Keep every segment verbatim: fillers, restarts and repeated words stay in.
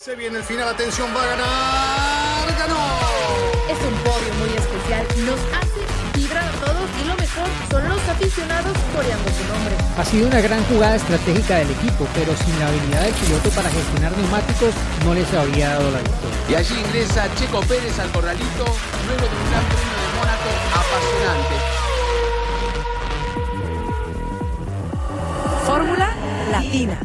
Se viene el final, atención, va a ganar, ganó. Es un podio muy especial, nos hace vibrar a todos y lo mejor son los aficionados coreando su nombre. Ha sido una gran jugada estratégica del equipo, pero sin la habilidad del piloto para gestionar neumáticos no les habría dado la victoria. Y allí ingresa Checo Pérez al corralito luego de un gran premio de Mónaco apasionante. Fórmula Latina.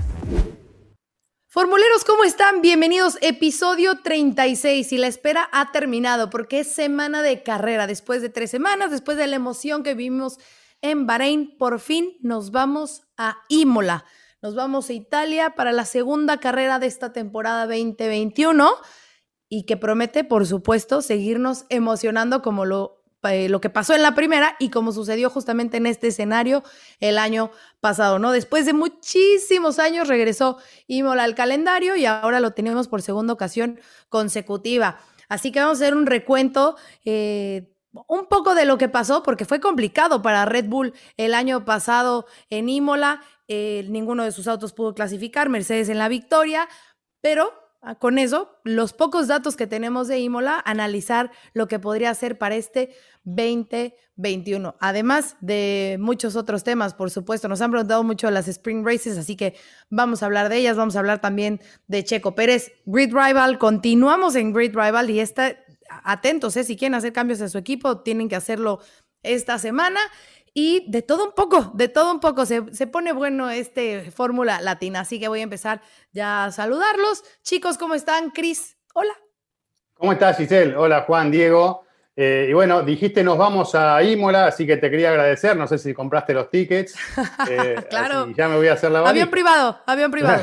Formuleros, ¿cómo están? Bienvenidos, episodio treinta y seis y la espera ha terminado porque es semana de carrera. Después de tres semanas, después de la emoción que vimos en Bahrein, por fin nos vamos a Imola. Nos vamos a Italia para la segunda carrera de esta temporada veinte veintiuno y que promete, por supuesto, seguirnos emocionando como lo Eh, lo que pasó en la primera y como sucedió justamente en este escenario el año pasado, ¿no? Después de muchísimos años regresó Imola al calendario y ahora lo tenemos por segunda ocasión consecutiva. Así que vamos a hacer un recuento eh, un poco de lo que pasó porque fue complicado para Red Bull el año pasado en Imola. Eh, ninguno de sus autos pudo clasificar, Mercedes en la victoria, pero con eso, los pocos datos que tenemos de Imola, analizar lo que podría ser para este veinte veintiuno. Además de muchos otros temas, por supuesto. Nos han preguntado mucho de las Spring Races, así que vamos a hablar de ellas. Vamos a hablar también de Checo Pérez. Grid Rival, continuamos en Grid Rival y está, atentos, ¿eh? Si quieren hacer cambios en su equipo, tienen que hacerlo esta semana. Y de todo un poco, de todo un poco, se, se pone bueno este Fórmula Latina, así que voy a empezar ya a saludarlos. Chicos, ¿cómo están? Cris, hola. ¿Cómo estás, Giselle? Hola, Juan, Diego. Eh, y bueno, dijiste nos vamos a Imola, así que te quería agradecer, no sé si compraste los tickets. Eh, claro. Ya me voy a hacer la valija. Avión privado, avión privado.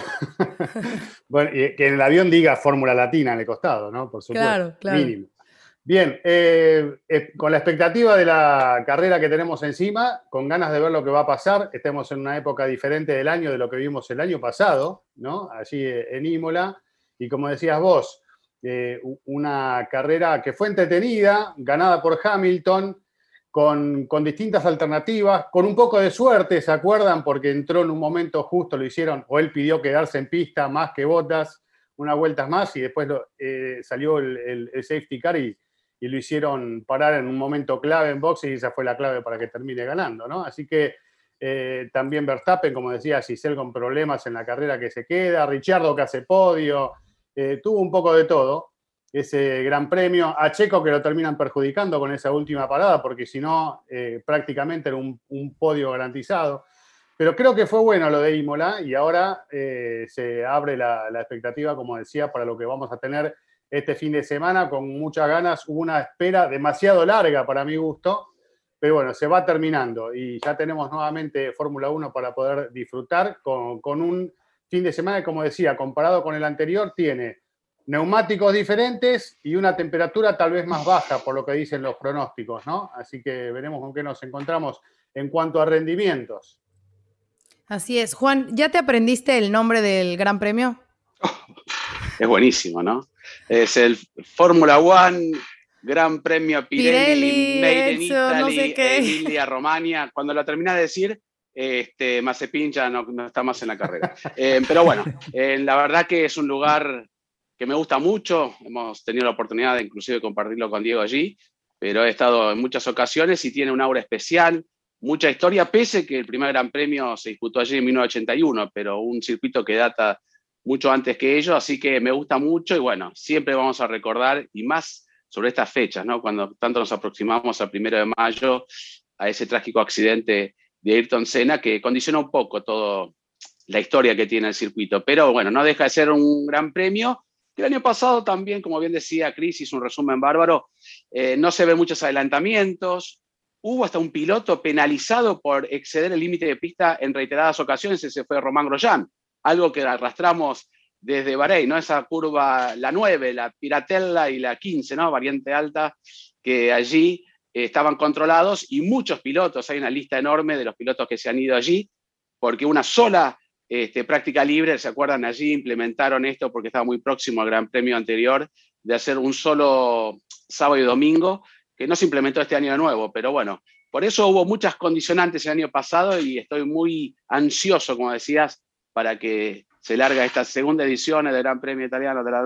Bueno, y que en el avión diga Fórmula Latina en el costado, ¿no? Por supuesto, claro, claro. Mínimo. Bien, eh, eh, con la expectativa de la carrera que tenemos encima, con ganas de ver lo que va a pasar, estemos en una época diferente del año de lo que vimos el año pasado, ¿no? Allí en Imola, y como decías vos, eh, una carrera que fue entretenida, ganada por Hamilton, con, con distintas alternativas, con un poco de suerte, ¿se acuerdan? Porque entró en un momento justo, lo hicieron, o él pidió quedarse en pista más que Bottas, unas vueltas más, y después lo, eh, salió el, el, el safety car y y lo hicieron parar en un momento clave en boxe y esa fue la clave para que termine ganando, ¿no? Así que eh, también Verstappen, como decía Giselle, con problemas en la carrera que se queda, Ricciardo que hace podio, eh, tuvo un poco de todo ese gran premio, a Checo que lo terminan perjudicando con esa última parada, porque si no, eh, prácticamente era un, un podio garantizado. Pero creo que fue bueno lo de Imola y ahora eh, se abre la, la expectativa, como decía, para lo que vamos a tener este fin de semana con muchas ganas. Hubo una espera demasiado larga para mi gusto, pero bueno, se va terminando y ya tenemos nuevamente Fórmula uno para poder disfrutar con, con un fin de semana que, como decía, comparado con el anterior, tiene neumáticos diferentes y una temperatura tal vez más baja, por lo que dicen los pronósticos, ¿no? Así que veremos con qué nos encontramos en cuanto a rendimientos. Así es. Juan, ¿ya te aprendiste el nombre del Gran Premio? Es buenísimo, ¿no? Es el Fórmula One, Gran Premio Pirelli, Pirelli Made in eso, Italy, no sé qué. Emilia Romagna. Cuando lo terminas de decir, este, Mazepin ya no, no está más en la carrera. Eh, pero bueno, eh, la verdad que es un lugar que me gusta mucho. Hemos tenido la oportunidad de inclusive compartirlo con Diego allí, pero he estado en muchas ocasiones y tiene un aura especial, mucha historia, pese que el primer Gran Premio se disputó allí en mil novecientos ochenta y uno, pero un circuito que data mucho antes que ellos, así que me gusta mucho y bueno, siempre vamos a recordar, y más sobre estas fechas, ¿no? Cuando tanto nos aproximamos al primero de mayo, a ese trágico accidente de Ayrton Senna, que condiciona un poco toda la historia que tiene el circuito, pero bueno, no deja de ser un gran premio. El año pasado también, como bien decía Cris, hizo un resumen bárbaro, eh, no se ven muchos adelantamientos, hubo hasta un piloto penalizado por exceder el límite de pista en reiteradas ocasiones, ese fue Román Grosjean, algo que arrastramos desde Bahrein, ¿no? Esa curva, la nueve, la Piratella y la quince, ¿no? Variante alta, que allí eh, estaban controlados y muchos pilotos, hay una lista enorme de los pilotos que se han ido allí, porque una sola este, práctica libre, ¿se acuerdan? Allí implementaron esto porque estaba muy próximo al Gran Premio anterior, de hacer un solo sábado y domingo, que no se implementó este año de nuevo, pero bueno, por eso hubo muchas condicionantes el año pasado y estoy muy ansioso, como decías, para que se larga esta segunda edición del Gran Premio Italiano de la,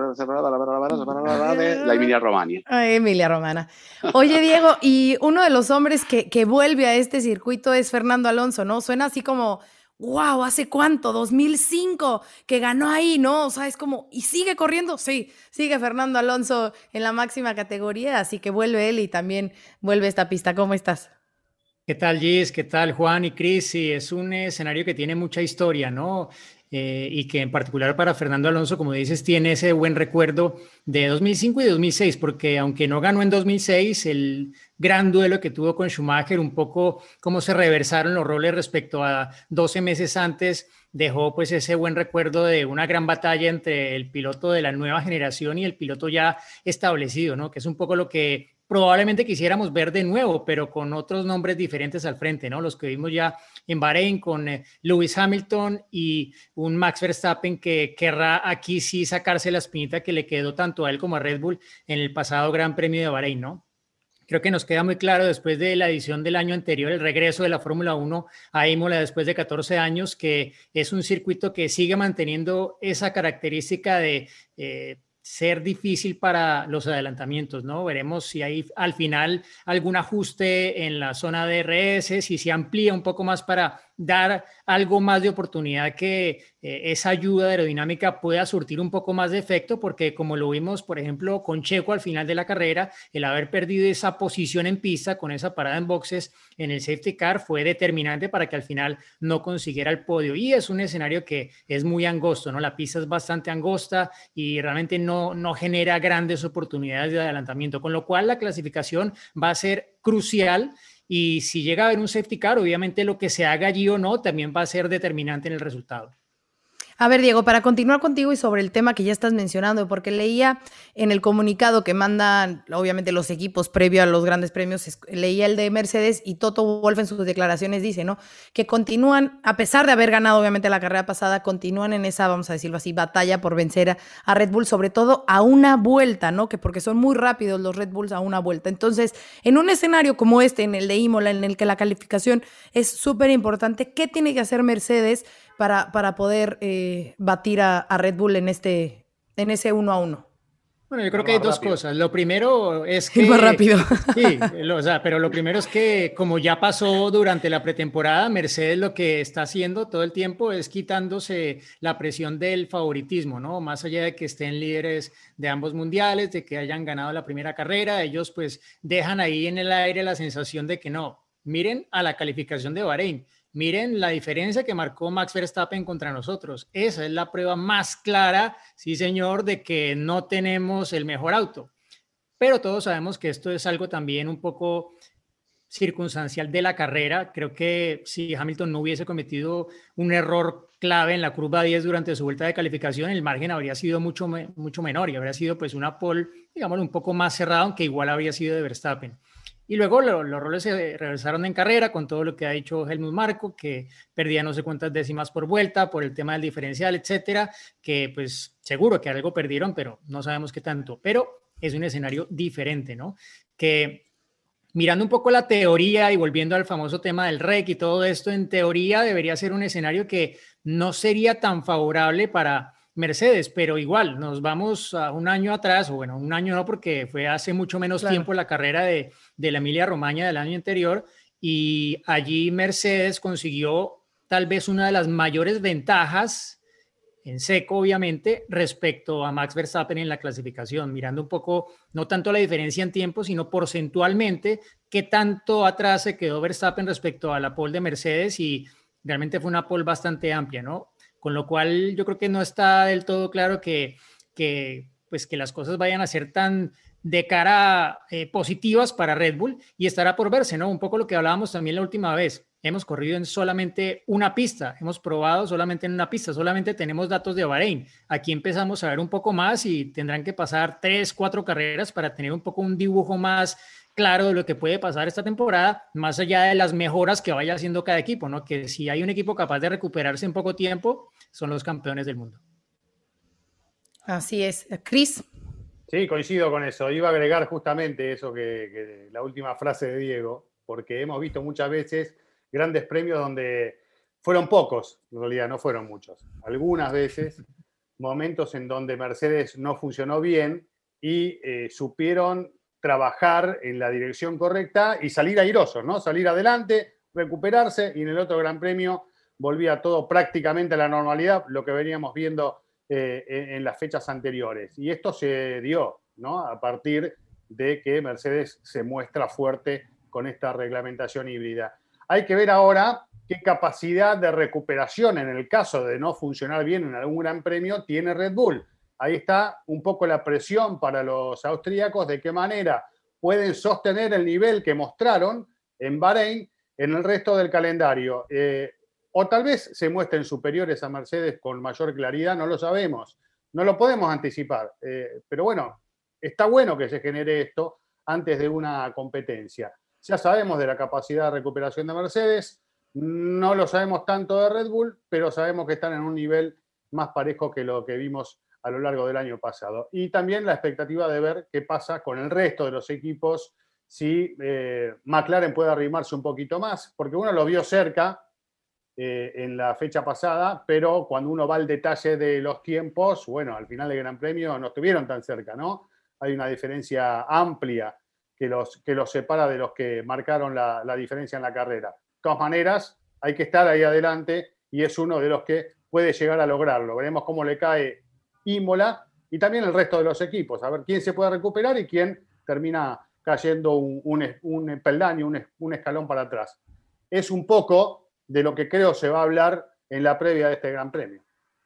de la Emilia Romagna. Ay, Emilia Romagna. Oye, Diego, y uno de los hombres que, que vuelve a este circuito es Fernando Alonso, ¿no? Suena así como, wow, ¿hace cuánto? dos mil cinco, que ganó ahí, ¿no? O sea, es como, ¿y sigue corriendo? Sí, sigue Fernando Alonso en la máxima categoría, así que vuelve él y también vuelve esta pista. ¿Cómo estás? ¿Qué tal, Gis? ¿Qué tal, Juan y Cris? Sí, es un escenario que tiene mucha historia, ¿no? Eh, y que en particular para Fernando Alonso, como dices, tiene ese buen recuerdo de dos mil cinco y dos mil seis, porque aunque no ganó en dos mil seis, el gran duelo que tuvo con Schumacher, un poco cómo se reversaron los roles respecto a doce meses antes, dejó pues ese buen recuerdo de una gran batalla entre el piloto de la nueva generación y el piloto ya establecido, ¿no? Que es un poco lo que probablemente quisiéramos ver de nuevo, pero con otros nombres diferentes al frente, ¿no? Los que vimos ya en Bahrein con eh, Lewis Hamilton y un Max Verstappen que querrá aquí sí sacarse la espinita que le quedó tanto a él como a Red Bull en el pasado Gran Premio de Bahrein, ¿no? Creo que nos queda muy claro después de la edición del año anterior, el regreso de la Fórmula uno a Imola después de catorce años, que es un circuito que sigue manteniendo esa característica de eh, ser difícil para los adelantamientos, ¿no? Veremos si hay al final algún ajuste en la zona de D R S, si se amplía un poco más para dar algo más de oportunidad que eh, esa ayuda aerodinámica pueda surtir un poco más de efecto, porque como lo vimos, por ejemplo, con Checo al final de la carrera, el haber perdido esa posición en pista con esa parada en boxes en el safety car fue determinante para que al final no consiguiera el podio. Y es un escenario que es muy angosto, ¿no? La pista es bastante angosta y realmente no, no genera grandes oportunidades de adelantamiento, con lo cual la clasificación va a ser crucial. Y si llega a haber un safety car, obviamente lo que se haga allí o no también va a ser determinante en el resultado. A ver, Diego, para continuar contigo y sobre el tema que ya estás mencionando, porque leía en el comunicado que mandan, obviamente, los equipos previo a los grandes premios, leía el de Mercedes y Toto Wolff en sus declaraciones dice, ¿no? Que continúan, a pesar de haber ganado, obviamente, la carrera pasada, continúan en esa, vamos a decirlo así, batalla por vencer a, a Red Bull, sobre todo a una vuelta, ¿no? Que porque son muy rápidos los Red Bulls a una vuelta. Entonces, en un escenario como este, en el de Imola, en el que la calificación es súper importante, ¿qué tiene que hacer Mercedes para, para poder eh, batir a, a Red Bull en, este, en ese uno a uno? Bueno, yo creo que hay dos rápido. cosas. Lo primero es que... Ir más rápido. Sí, lo, o sea, pero lo primero es que como ya pasó durante la pretemporada, Mercedes lo que está haciendo todo el tiempo es quitándose la presión del favoritismo, ¿no? Más allá de que estén líderes de ambos mundiales, de que hayan ganado la primera carrera, ellos pues dejan ahí en el aire la sensación de que no, miren a la calificación de Bahrein. Miren la diferencia que marcó Max Verstappen contra nosotros. Esa es la prueba más clara, sí señor, de que no tenemos el mejor auto. Pero todos sabemos que esto es algo también un poco circunstancial de la carrera. Creo que si Hamilton no hubiese cometido un error clave en la curva diez durante su vuelta de calificación, el margen habría sido mucho, mucho menor y habría sido pues una pole, digámoslo, un poco más cerrada, aunque igual habría sido de Verstappen. Y luego lo, los roles se regresaron en carrera con todo lo que ha dicho Helmut Marko, que perdía no sé cuántas décimas por vuelta por el tema del diferencial, etcétera, que pues seguro que algo perdieron, pero no sabemos qué tanto. Pero es un escenario diferente, ¿no? Que mirando un poco la teoría y volviendo al famoso tema del R E C y todo esto, en teoría debería ser un escenario que no sería tan favorable para Mercedes, pero igual nos vamos a un año atrás, o bueno, un año no, porque fue hace mucho menos claro. tiempo la carrera de, de la Emilia Romagna del año anterior, y allí Mercedes consiguió tal vez una de las mayores ventajas en seco, obviamente, respecto a Max Verstappen en la clasificación, mirando un poco, no tanto la diferencia en tiempo, sino porcentualmente, qué tanto atrás se quedó Verstappen respecto a la pole de Mercedes, y realmente fue una pole bastante amplia, ¿no? Con lo cual yo creo que no está del todo claro que, que, pues que las cosas vayan a ser tan de cara eh, positivas para Red Bull, y estará por verse, ¿no? Un poco lo que hablábamos también la última vez. Hemos corrido en solamente una pista, hemos probado solamente en una pista, solamente tenemos datos de Bahrein. Aquí empezamos a ver un poco más y tendrán que pasar tres, cuatro carreras para tener un poco un dibujo más claro de lo que puede pasar esta temporada, más allá de las mejoras que vaya haciendo cada equipo, ¿no? Que si hay un equipo capaz de recuperarse en poco tiempo, son los campeones del mundo. Así es. Cris. Sí, coincido con eso. Iba a agregar justamente eso que, que la última frase de Diego, porque hemos visto muchas veces grandes premios donde fueron pocos, en realidad no fueron muchos. Algunas veces, momentos en donde Mercedes no funcionó bien y eh, supieron trabajar en la dirección correcta y salir airosos, ¿no? Salir adelante, recuperarse, y en el otro Gran Premio volvía todo prácticamente a la normalidad, lo que veníamos viendo eh, en, en las fechas anteriores. Y esto se dio, ¿no? A partir de que Mercedes se muestra fuerte con esta reglamentación híbrida. Hay que ver ahora qué capacidad de recuperación en el caso de no funcionar bien en algún Gran Premio tiene Red Bull. Ahí está un poco la presión para los austríacos, de qué manera pueden sostener el nivel que mostraron en Bahrein en el resto del calendario. Eh, o tal vez se muestren superiores a Mercedes con mayor claridad, no lo sabemos, no lo podemos anticipar. Eh, pero bueno, está bueno que se genere esto antes de una competencia. Ya sabemos de la capacidad de recuperación de Mercedes, no lo sabemos tanto de Red Bull, pero sabemos que están en un nivel más parejo que lo que vimos a lo largo del año pasado. Y también la expectativa de ver qué pasa con el resto de los equipos, si eh, McLaren puede arrimarse un poquito más, porque uno lo vio cerca eh, en la fecha pasada, pero cuando uno va al detalle de los tiempos, bueno, al final del Gran Premio no estuvieron tan cerca, ¿no? Hay una diferencia amplia que los, que los separa de los que marcaron la, la diferencia en la carrera. De todas maneras, hay que estar ahí adelante y es uno de los que puede llegar a lograrlo. Veremos cómo le cae Imola y también el resto de los equipos, a ver quién se puede recuperar y quién termina cayendo un, un, un peldaño, un, un escalón para atrás. Es un poco de lo que creo se va a hablar en la previa de este Gran Premio.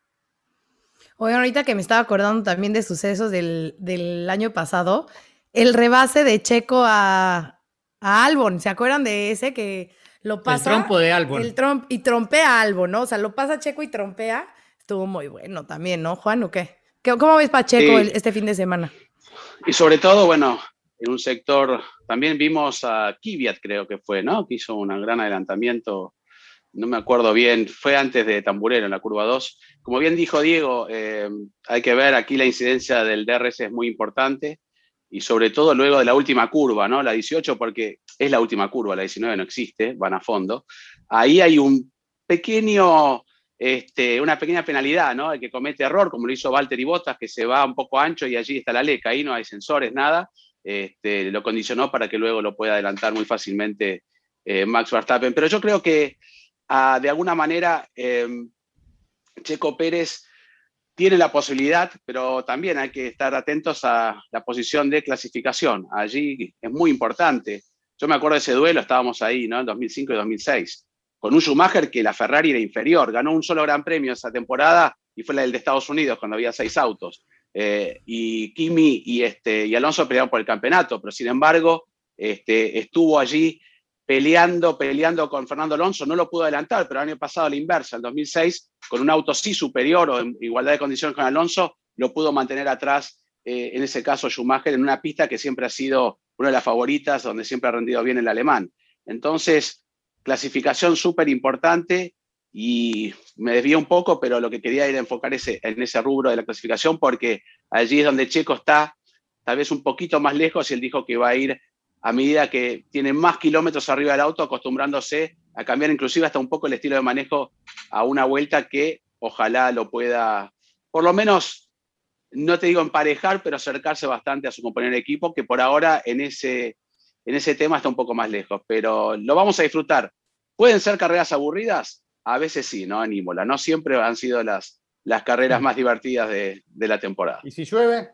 Oigan, ahorita que me estaba acordando también de sucesos del, del año pasado, el rebase de Checo a, a Albon, ¿se acuerdan de ese que lo pasa? El trompo de Albon. El tromp, y trompea a Albon, ¿no? O sea, lo pasa Checo y trompea. Estuvo muy bueno también, ¿no, Juan? ¿O qué? ¿Cómo ves Pacheco sí. este fin de semana? Y sobre todo, bueno, en un sector, también vimos a Kvyat, creo que fue, ¿no? Que hizo un gran adelantamiento, no me acuerdo bien, fue antes de Tamburero, en la curva dos. Como bien dijo Diego, eh, hay que ver aquí la incidencia del D R S es muy importante, y sobre todo luego de la última curva, ¿no? La dieciocho, porque es la última curva, la diecinueve no existe, van a fondo. Ahí hay un pequeño... Este, una pequeña penalidad, ¿no? El que comete error, como lo hizo Valtteri Bottas, que se va un poco ancho y allí está la leca, ahí no hay sensores, nada, este, lo condicionó para que luego lo pueda adelantar muy fácilmente eh, Max Verstappen. Pero yo creo que uh, de alguna manera eh, Checo Pérez tiene la posibilidad, pero también hay que estar atentos a la posición de clasificación. Allí es muy importante. Yo me acuerdo de ese duelo, estábamos ahí, ¿no? En dos mil cinco y dos mil seis. Con un Schumacher que la Ferrari era inferior, ganó un solo gran premio esa temporada y fue la del de Estados Unidos cuando había seis autos. Eh, y Kimi y, este, y Alonso pelearon por el campeonato, pero sin embargo este, estuvo allí peleando, peleando con Fernando Alonso, no lo pudo adelantar, pero el año pasado a la inversa, en dos mil seis, con un auto sí superior o en igualdad de condiciones con Alonso, lo pudo mantener atrás, eh, en ese caso Schumacher, en una pista que siempre ha sido una de las favoritas, donde siempre ha rendido bien el alemán. Entonces, clasificación súper importante, y me desvío un poco, pero lo que quería era enfocar ese, en ese rubro de la clasificación, porque allí es donde Checo está tal vez un poquito más lejos, y él dijo que va a ir a medida que tiene más kilómetros arriba del auto, acostumbrándose a cambiar inclusive hasta un poco el estilo de manejo a una vuelta que ojalá lo pueda, por lo menos, no te digo emparejar, pero acercarse bastante a su compañero de equipo, que por ahora en ese... en ese tema está un poco más lejos, pero lo vamos a disfrutar. ¿Pueden ser carreras aburridas? A veces sí, ¿no? En Imola. No siempre han sido las, las carreras más divertidas de, de la temporada. ¿Y si llueve?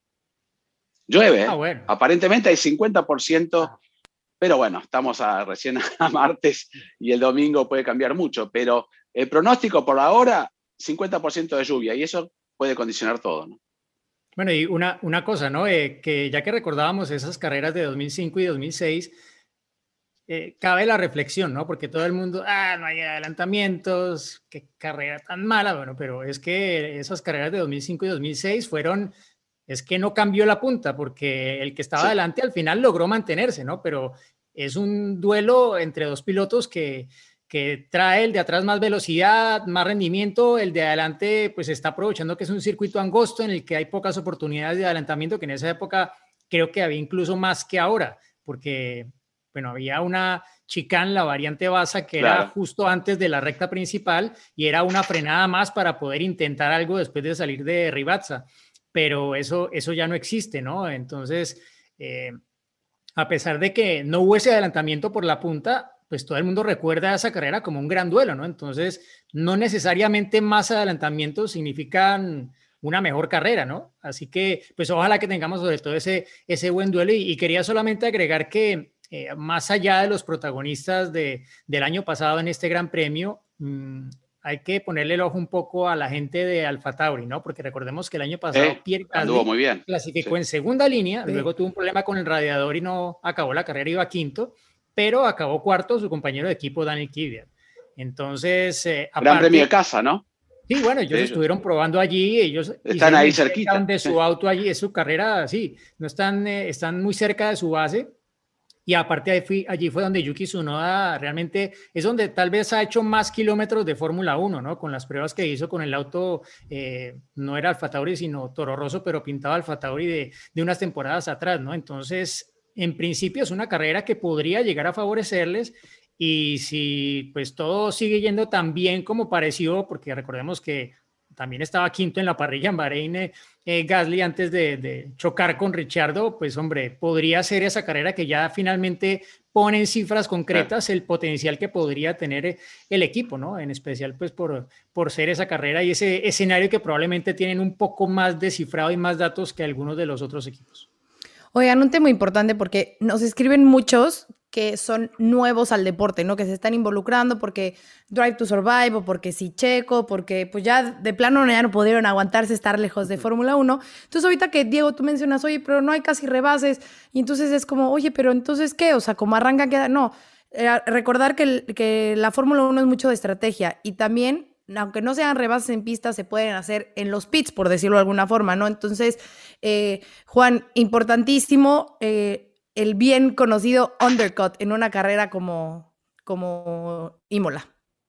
Llueve, ah, bueno. Aparentemente hay cincuenta por ciento, pero bueno, estamos a, recién a martes y el domingo puede cambiar mucho, pero el pronóstico por ahora, cincuenta por ciento de lluvia, y eso puede condicionar todo, ¿no? Bueno, y una, una cosa, ¿no? Eh, que ya que recordábamos esas carreras de dos mil cinco y dos mil seis, eh, cabe la reflexión, ¿no? Porque todo el mundo, ah, no hay adelantamientos, qué carrera tan mala, bueno, pero es que esas carreras de dos mil cinco y dos mil seis fueron, es que no cambió la punta, porque el que estaba sí. adelante al final logró mantenerse, ¿no? Pero es un duelo entre dos pilotos que... que trae el de atrás más velocidad, más rendimiento, el de adelante pues está aprovechando que es un circuito angosto en el que hay pocas oportunidades de adelantamiento, que en esa época creo que había incluso más que ahora, porque Bueno, había una chicane, la variante Baza, que Claro. era justo antes de la recta principal y era una frenada más para poder intentar algo después de salir de Rivazza, pero eso, eso ya no existe, ¿no? Entonces, eh, a pesar de que no hubo ese adelantamiento por la punta, pues todo el mundo recuerda esa carrera como un gran duelo, ¿no? Entonces, no necesariamente más adelantamientos significan una mejor carrera, ¿no? Así que, pues ojalá que tengamos sobre todo ese, ese buen duelo y, y quería solamente agregar que eh, más allá de los protagonistas de, del año pasado en este Gran Premio, mmm, hay que ponerle el ojo un poco a la gente de AlphaTauri, ¿no? Porque recordemos que el año pasado Eh, Pierre anduvo Gasly muy bien. clasificó Sí. en segunda línea, Sí. luego tuvo un problema con el radiador y no acabó la carrera, iba quinto, pero acabó cuarto su compañero de equipo Daniel Kvyat. Entonces, eh, Gran aparte, premio de casa, ¿no? sí, bueno, ellos Sí, estuvieron probando allí, ellos están hicieron ahí el cerquita. takedown de su auto allí, es su carrera, sí, no están, eh, están muy cerca de su base. Y aparte ahí fui, allí fue donde Yuki Tsunoda realmente es donde tal vez ha hecho más kilómetros de Fórmula uno, ¿no? Con las pruebas que hizo con el auto, eh, no era Alfa Tauri, sino Toro Rosso, pero pintado Alfa Tauri de, de unas temporadas atrás, ¿no? Entonces, en principio es una carrera que podría llegar a favorecerles y si pues todo sigue yendo tan bien como pareció, porque recordemos que también estaba quinto en la parrilla en Bahrein, eh, eh, Gasly antes de, de chocar con Ricciardo, pues hombre, podría ser esa carrera que ya finalmente pone en cifras concretas el potencial que podría tener el equipo, ¿no? En especial pues por, por ser esa carrera y ese escenario que probablemente tienen un poco más descifrado y más datos que algunos de los otros equipos. Oigan, un tema importante porque nos escriben muchos que son nuevos al deporte, ¿no? Que se están involucrando porque Drive to Survive o porque sí Checo, porque pues ya de plano ya no pudieron aguantarse estar lejos de Fórmula uno. Entonces ahorita que Diego tú mencionas, oye, pero no hay casi rebases y entonces es como, oye, pero entonces ¿qué? O sea, como arranca queda, no. Eh, recordar que, el, que la Fórmula uno es mucho de estrategia y también aunque no sean rebases en pista, se pueden hacer en los pits, por decirlo de alguna forma, ¿no? Entonces, eh, Juan, importantísimo eh, el bien conocido undercut en una carrera como, como Imola.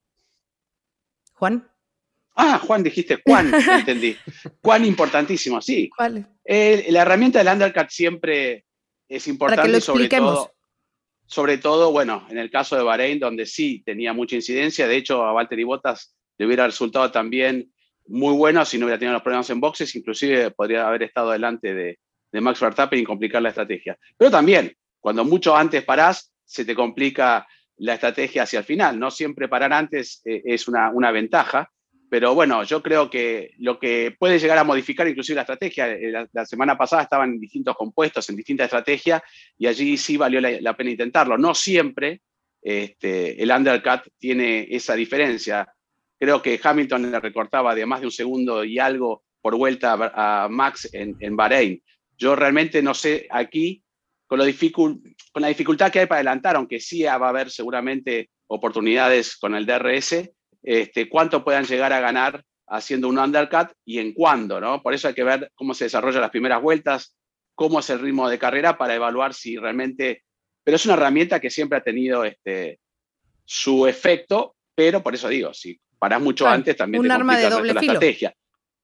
¿Juan? Ah, Juan, dijiste Juan, entendí. Juan, importantísimo, sí. ¿Cuál? Eh, la herramienta del undercut siempre es importante. Para que lo sobre expliquemos. todo, sobre todo, bueno, en el caso de Bahrein, donde sí tenía mucha incidencia. De hecho, a Valtteri Bottas le hubiera resultado también muy bueno si no hubiera tenido los problemas en boxes, inclusive podría haber estado delante de, de Max Verstappen y complicar la estrategia. Pero también, cuando mucho antes parás, se te complica la estrategia hacia el final. No siempre parar antes eh, es una, una ventaja, pero bueno, yo creo que lo que puede llegar a modificar inclusive la estrategia, la, la semana pasada estaban en distintos compuestos, en distintas estrategias, y allí sí valió la, la pena intentarlo. No siempre este, el undercut tiene esa diferencia. Creo que Hamilton le recortaba de más de un segundo y algo por vuelta a Max en, en Bahrein. Yo realmente no sé aquí, con, lo dificult, con la dificultad que hay para adelantar, aunque sí va a haber seguramente oportunidades con el D R S, este, cuánto puedan llegar a ganar haciendo un undercut y en cuándo, ¿no? Por eso hay que ver cómo se desarrollan las primeras vueltas, cómo es el ritmo de carrera para evaluar si realmente... Pero es una herramienta que siempre ha tenido este, su efecto, pero por eso digo, si parás mucho Claro, antes también un te arma complica de el doble resto de la filo. estrategia.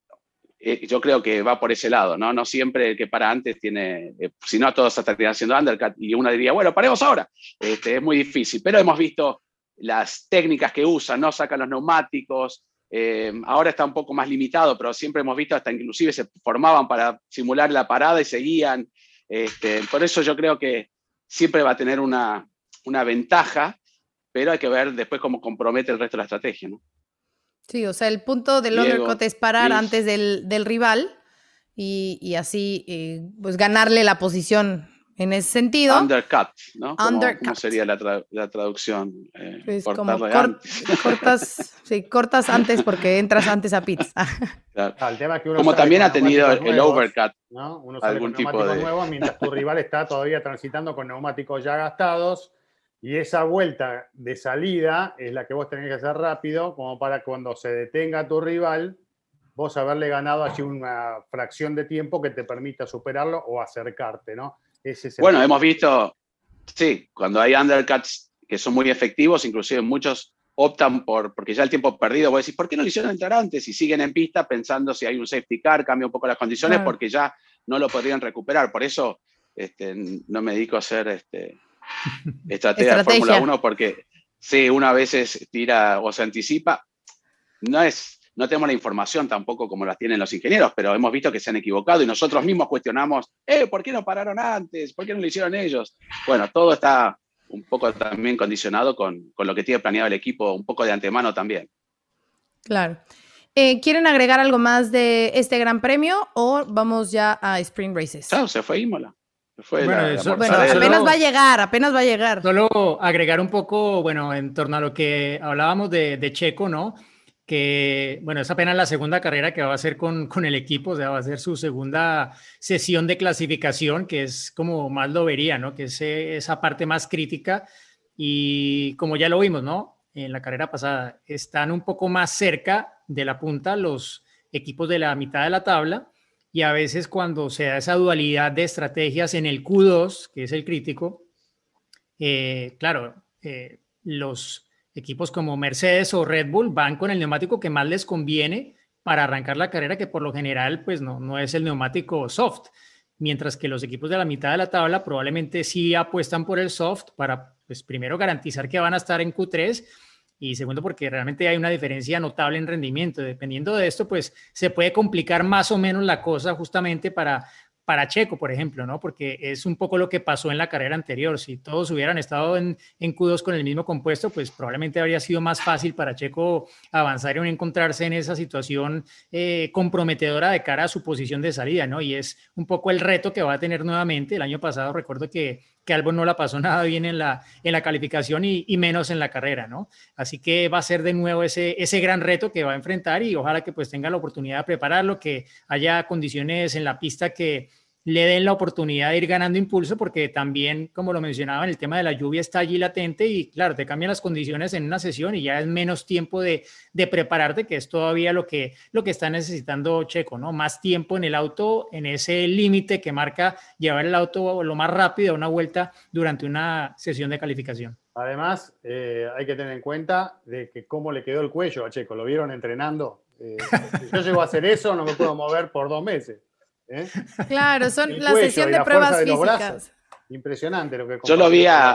Eh, yo creo que va por ese lado, ¿no? No siempre el que para antes tiene, eh, si no todos estarían haciendo undercut y uno diría, bueno, paremos ahora. Este, es muy difícil, pero hemos visto las técnicas que usan, ¿no? Sacan los neumáticos, eh, ahora está un poco más limitado, pero siempre hemos visto hasta inclusive se formaban para simular la parada y seguían. Este, por eso yo creo que siempre va a tener una, una ventaja, pero hay que ver después cómo compromete el resto de la estrategia, ¿no? Sí, o sea, el punto del Diego, undercut es parar Luis. antes del, del rival y, y así eh, pues ganarle la posición en ese sentido. Undercut, ¿no? ¿Cómo, Undercut. ¿Cómo sería la, tra la traducción? Eh, Es como cortarlo de cor antes. cortas, sí, cortas antes porque entras antes a pits. Claro. Ah, el tema es que uno Como sale también con ha tenido neumáticos el nuevos, overcut. ¿no? Uno sale algún con tipo neumáticos de- nuevos mientras tu rival está todavía transitando con neumáticos ya gastados y esa vuelta de salida es la que vos tenés que hacer rápido como para cuando se detenga tu rival vos haberle ganado allí una fracción de tiempo que te permita superarlo o acercarte, ¿no? Ese es el Bueno, tema. hemos visto, sí, cuando hay undercuts que son muy efectivos, inclusive muchos optan por, porque ya el tiempo perdido, vos decís, ¿por qué no lo hicieron entrar antes? Y siguen en pista pensando si hay un safety car, cambia un poco las condiciones, Claro. porque ya no lo podrían recuperar. Por eso este, no me dedico a hacer este, estratega de Fórmula uno, porque sí, una veces tira o se anticipa. No es... No tenemos la información tampoco como la tienen los ingenieros, pero hemos visto que se han equivocado y nosotros mismos cuestionamos, eh, ¿por qué no pararon antes? ¿Por qué no lo hicieron ellos? Bueno, todo está un poco también condicionado con, con lo que tiene planeado el equipo, un poco de antemano también. Claro. Eh, ¿Quieren agregar algo más de este Gran Premio o vamos ya a Sprint Races? Claro, se fue Imola. Se fue bueno, la, eso, la bueno, solo, apenas va a llegar, apenas va a llegar. Solo agregar un poco, bueno, en torno a lo que hablábamos de, de Checo, ¿no? Que, bueno, es apenas la segunda carrera que va a hacer con, con el equipo, o sea, va a ser su segunda sesión de clasificación, que es como más lo vería, ¿no? Que es esa parte más crítica y como ya lo vimos, ¿no? En la carrera pasada, están un poco más cerca de la punta los equipos de la mitad de la tabla y a veces cuando se da esa dualidad de estrategias en el Q dos, que es el crítico, eh, claro, eh, los equipos como Mercedes o Red Bull van con el neumático que más les conviene para arrancar la carrera, que por lo general pues no, no es el neumático soft, mientras que los equipos de la mitad de la tabla probablemente sí apuestan por el soft para pues primero garantizar que van a estar en Q tres y segundo porque realmente hay una diferencia notable en rendimiento. Dependiendo de esto pues se puede complicar más o menos la cosa justamente para para Checo, por ejemplo, ¿no? Porque es un poco lo que pasó en la carrera anterior. Si todos hubieran estado en, en Q dos con el mismo compuesto, pues probablemente habría sido más fácil para Checo avanzar y no encontrarse en esa situación eh, comprometedora de cara a su posición de salida, ¿no? Y es un poco el reto que va a tener nuevamente. El año pasado recuerdo que, que Albon no la pasó nada bien en la, en la calificación y, y menos en la carrera, ¿no? Así que va a ser de nuevo ese, ese gran reto que va a enfrentar y ojalá que pues tenga la oportunidad de prepararlo, que haya condiciones en la pista que le den la oportunidad de ir ganando impulso, porque también, como lo mencionaba, el tema de la lluvia está allí latente y claro, te cambian las condiciones en una sesión y ya es menos tiempo de, de prepararte, que es todavía lo que, lo que está necesitando Checo, ¿no? Más tiempo en el auto, en ese límite que marca llevar el auto lo más rápido a una vuelta durante una sesión de calificación. Además, eh, hay que tener en cuenta de que cómo le quedó el cuello a Checo. ¿Lo vieron entrenando? Eh, si yo llego a hacer eso, no me puedo mover por dos meses. ¿Eh? Claro, son la sesión de la pruebas de físicas. Impresionante lo que yo lo vi a,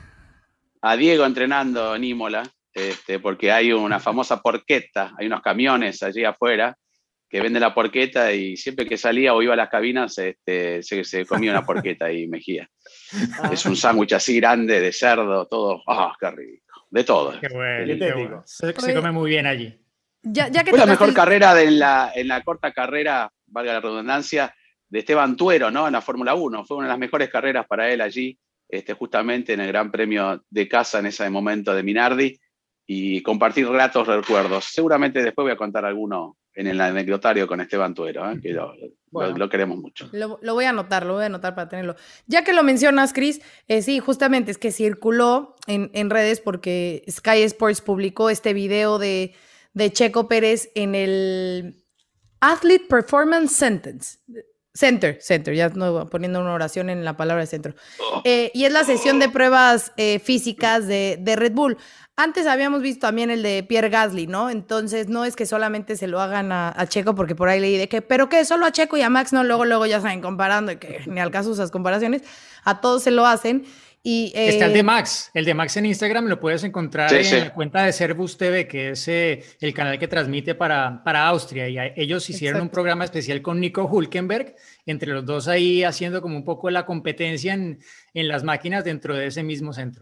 a Diego entrenando en Imola, este, porque hay una famosa porqueta, hay unos camiones allí afuera que venden la porqueta y siempre que salía o iba a las cabinas este, se, se comía una porqueta ahí Mejía. Ah. Es un sándwich así grande de cerdo, todo, ¡ah, oh, qué rico! De todo. Qué bueno, qué bueno. Se, se come muy bien allí. Ya, ya que fue la mejor el... carrera de en la, en la corta carrera, valga la redundancia, de Esteban Tuero, ¿no? En la Fórmula uno. Fue una de las mejores carreras para él allí, este, justamente en el Gran Premio de casa en ese momento de Minardi, y compartir gratos recuerdos. Seguramente después voy a contar alguno en el anecdotario con Esteban Tuero, ¿eh? Que lo, bueno, lo, lo queremos mucho. Lo, lo voy a anotar, lo voy a anotar para tenerlo. Ya que lo mencionas, Chris, eh, sí, justamente es que circuló en, en redes porque Sky Sports publicó este video de de Checo Pérez en el Athlete Performance Sentence. Center, Center, ya no, poniendo una oración en la palabra centro. Eh, y es la sesión de pruebas eh, físicas de, de Red Bull. Antes habíamos visto también el de Pierre Gasly, ¿no? Entonces no es que solamente se lo hagan a, a Checo, porque por ahí leí de que, pero que solo a Checo y a Max, no, luego, luego ya saben comparando, y que ni al caso esas comparaciones, a todos se lo hacen. Y, eh, está el de Max, el de Max en Instagram lo puedes encontrar sí, en sí. la cuenta de Servus T V, que es eh, el canal que transmite para, para Austria, y a, ellos hicieron Exacto. un programa especial con Nico Hülkenberg, entre los dos ahí haciendo como un poco la competencia en, en las máquinas dentro de ese mismo centro.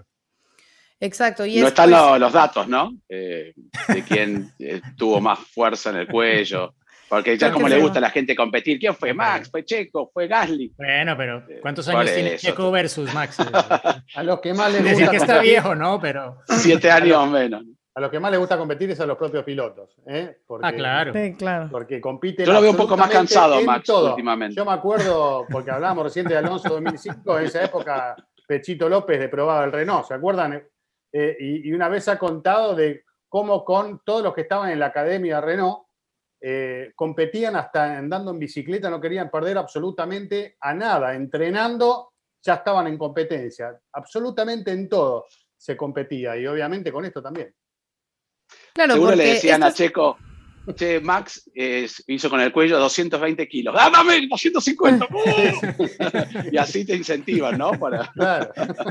Exacto. Y no es, están pues... los, los datos, ¿no? Eh, de quién eh, tuvo más fuerza en el cuello. Porque ya como le gusta a la gente competir. ¿Quién fue? Max, fue Checo, fue Gasly. Bueno, pero ¿cuántos años tiene eso, Checo versus Max? A los que más les gusta decir que está viejo, ¿no? Pero siete años a menos. A los que más les gusta competir es a los propios pilotos. ¿eh? Porque, ah, claro. Sí, claro. Porque compiten. Yo lo veo un poco más cansado, Max, todo. últimamente. Yo me acuerdo, porque hablábamos recién de Alonso dos mil cinco, en esa época Pechito López de probaba el Renault, ¿se acuerdan? Eh, y, y una vez ha contado de cómo con todos los que estaban en la academia Renault, Eh, competían hasta andando en bicicleta, no querían perder absolutamente a nada. Entrenando ya estaban en competencia. Absolutamente en todo se competía y obviamente con esto también. Claro, seguro le decían estos... a Checo, che, Max eh, hizo con el cuello doscientos veinte kilos. ¡Ah, dame doscientos cincuenta! Y así te incentivan, ¿no? Para... Claro.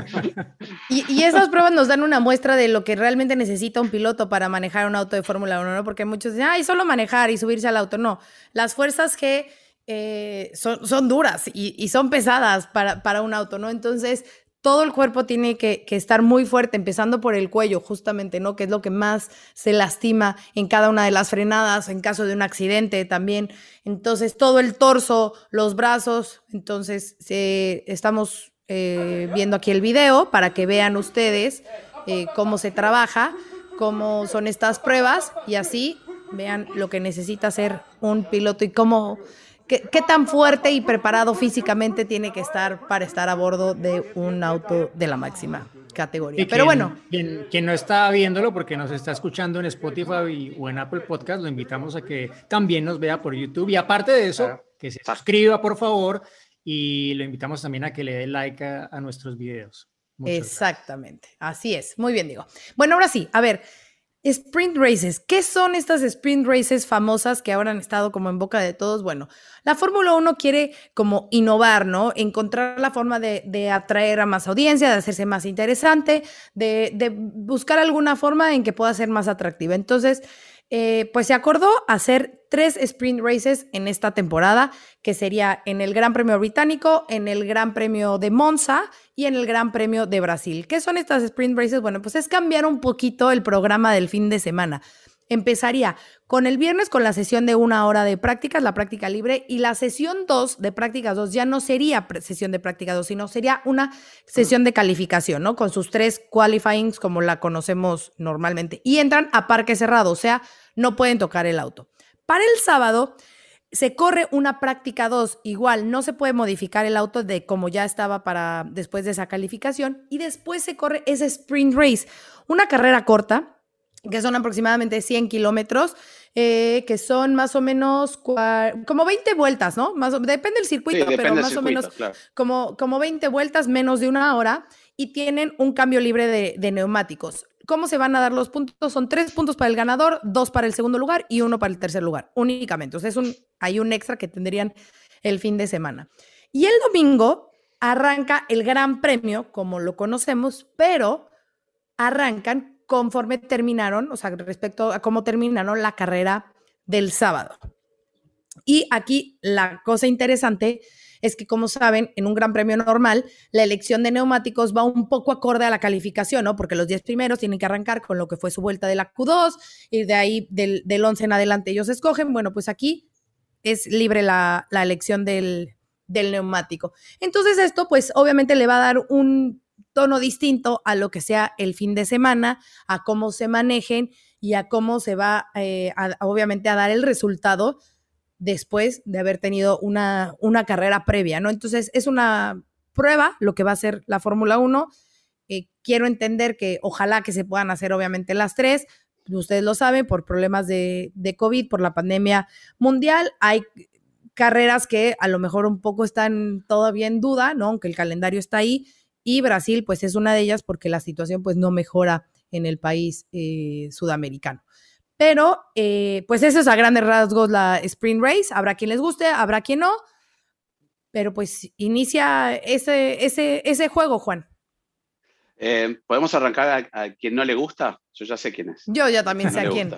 Y, y esas pruebas nos dan una muestra de lo que realmente necesita un piloto para manejar un auto de Fórmula uno, ¿no? Porque muchos dicen, ay, solo manejar y subirse al auto. No, las fuerzas G eh, son, son duras y, y son pesadas para, para un auto, ¿no? Entonces, todo el cuerpo tiene que, que estar muy fuerte, empezando por el cuello, justamente, ¿no? Que es lo que más se lastima en cada una de las frenadas, en caso de un accidente también. Entonces, todo el torso, los brazos. Entonces, eh, estamos eh, viendo aquí el video para que vean ustedes eh, cómo se trabaja, cómo son estas pruebas y así vean lo que necesita hacer un piloto y cómo... ¿Qué, ¿Qué tan fuerte y preparado físicamente tiene que estar para estar a bordo de un auto de la máxima categoría? Y Pero quien, bueno. Quien, quien no está viéndolo porque nos está escuchando en Spotify o en Apple Podcast, lo invitamos a que también nos vea por YouTube. Y aparte de eso, Claro. que se suscriba, por favor. Y lo invitamos también a que le dé like a, a nuestros videos. Muchas Exactamente. Gracias. Así es. Muy bien, digo. Bueno, ahora sí, a ver. Sprint races. ¿Qué son estas sprint races famosas que ahora han estado como en boca de todos? Bueno, la Fórmula uno quiere como innovar, ¿no? Encontrar la forma de, de atraer a más audiencia, de hacerse más interesante, de, de buscar alguna forma en que pueda ser más atractiva. Entonces, eh, pues se acordó hacer tres sprint races en esta temporada, que sería en el Gran Premio Británico, en el Gran Premio de Monza y en el Gran Premio de Brasil. ¿Qué son estas sprint races? Bueno, pues es cambiar un poquito el programa del fin de semana. Empezaría con el viernes con la sesión de una hora de prácticas, la práctica libre, y la sesión dos de prácticas dos ya no sería sesión de práctica dos, sino sería una sesión de calificación, ¿no? Con sus tres qualifyings como la conocemos normalmente. Y entran a parque cerrado, o sea, no pueden tocar el auto. Para el sábado se corre una práctica dos, igual no se puede modificar el auto de como ya estaba para después de esa calificación, y después se corre ese sprint race, una carrera corta, que son aproximadamente cien kilómetros, eh, que son más o menos como veinte vueltas, ¿no? Más o, depende del circuito, sí, pero más circuito, o menos claro. como, como veinte vueltas, menos de una hora, y tienen un cambio libre de, de neumáticos. ¿Cómo se van a dar los puntos? Son tres puntos para el ganador, dos para el segundo lugar y uno para el tercer lugar, únicamente. O sea, es un, hay un extra que tendrían el fin de semana. Y el domingo arranca el Gran Premio, como lo conocemos, pero arrancan conforme terminaron, o sea, respecto a cómo terminaron la carrera del sábado. Y aquí la cosa interesante es que, como saben, en un Gran Premio normal, la elección de neumáticos va un poco acorde a la calificación, ¿no? Porque los diez primeros tienen que arrancar con lo que fue su vuelta de la Q dos y de ahí del, del once en adelante ellos escogen. Bueno, pues aquí es libre la, la elección del, del neumático. Entonces esto, pues, obviamente le va a dar un tono distinto a lo que sea el fin de semana, a cómo se manejen y a cómo se va, eh, a, obviamente, a dar el resultado después de haber tenido una, una carrera previa, ¿no? Entonces, es una prueba lo que va a ser la Fórmula uno. Eh, quiero entender que ojalá que se puedan hacer, obviamente, las tres. Ustedes lo saben, por problemas de, de COVID, por la pandemia mundial, hay carreras que a lo mejor un poco están todavía en duda, ¿no? Aunque el calendario está ahí. Y Brasil, pues, es una de ellas porque la situación, pues, no mejora en el país eh, sudamericano. Pero, eh, pues, eso es a grandes rasgos la Sprint Race. Habrá quien les guste, habrá quien no. Pero, pues, inicia ese, ese, ese juego, Juan. Eh, ¿Podemos arrancar a, a quien no le gusta? Yo ya sé quién es. Yo ya también sé no a quién.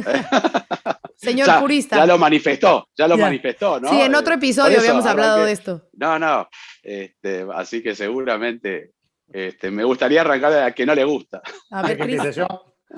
Señor ya, purista. Ya lo manifestó, ya lo ya. manifestó, ¿no? Sí, en otro episodio habíamos arranqué... hablado de esto. No, no. Este, así que seguramente este, me gustaría arrancar a quien no le gusta. A ver, Cris. yo?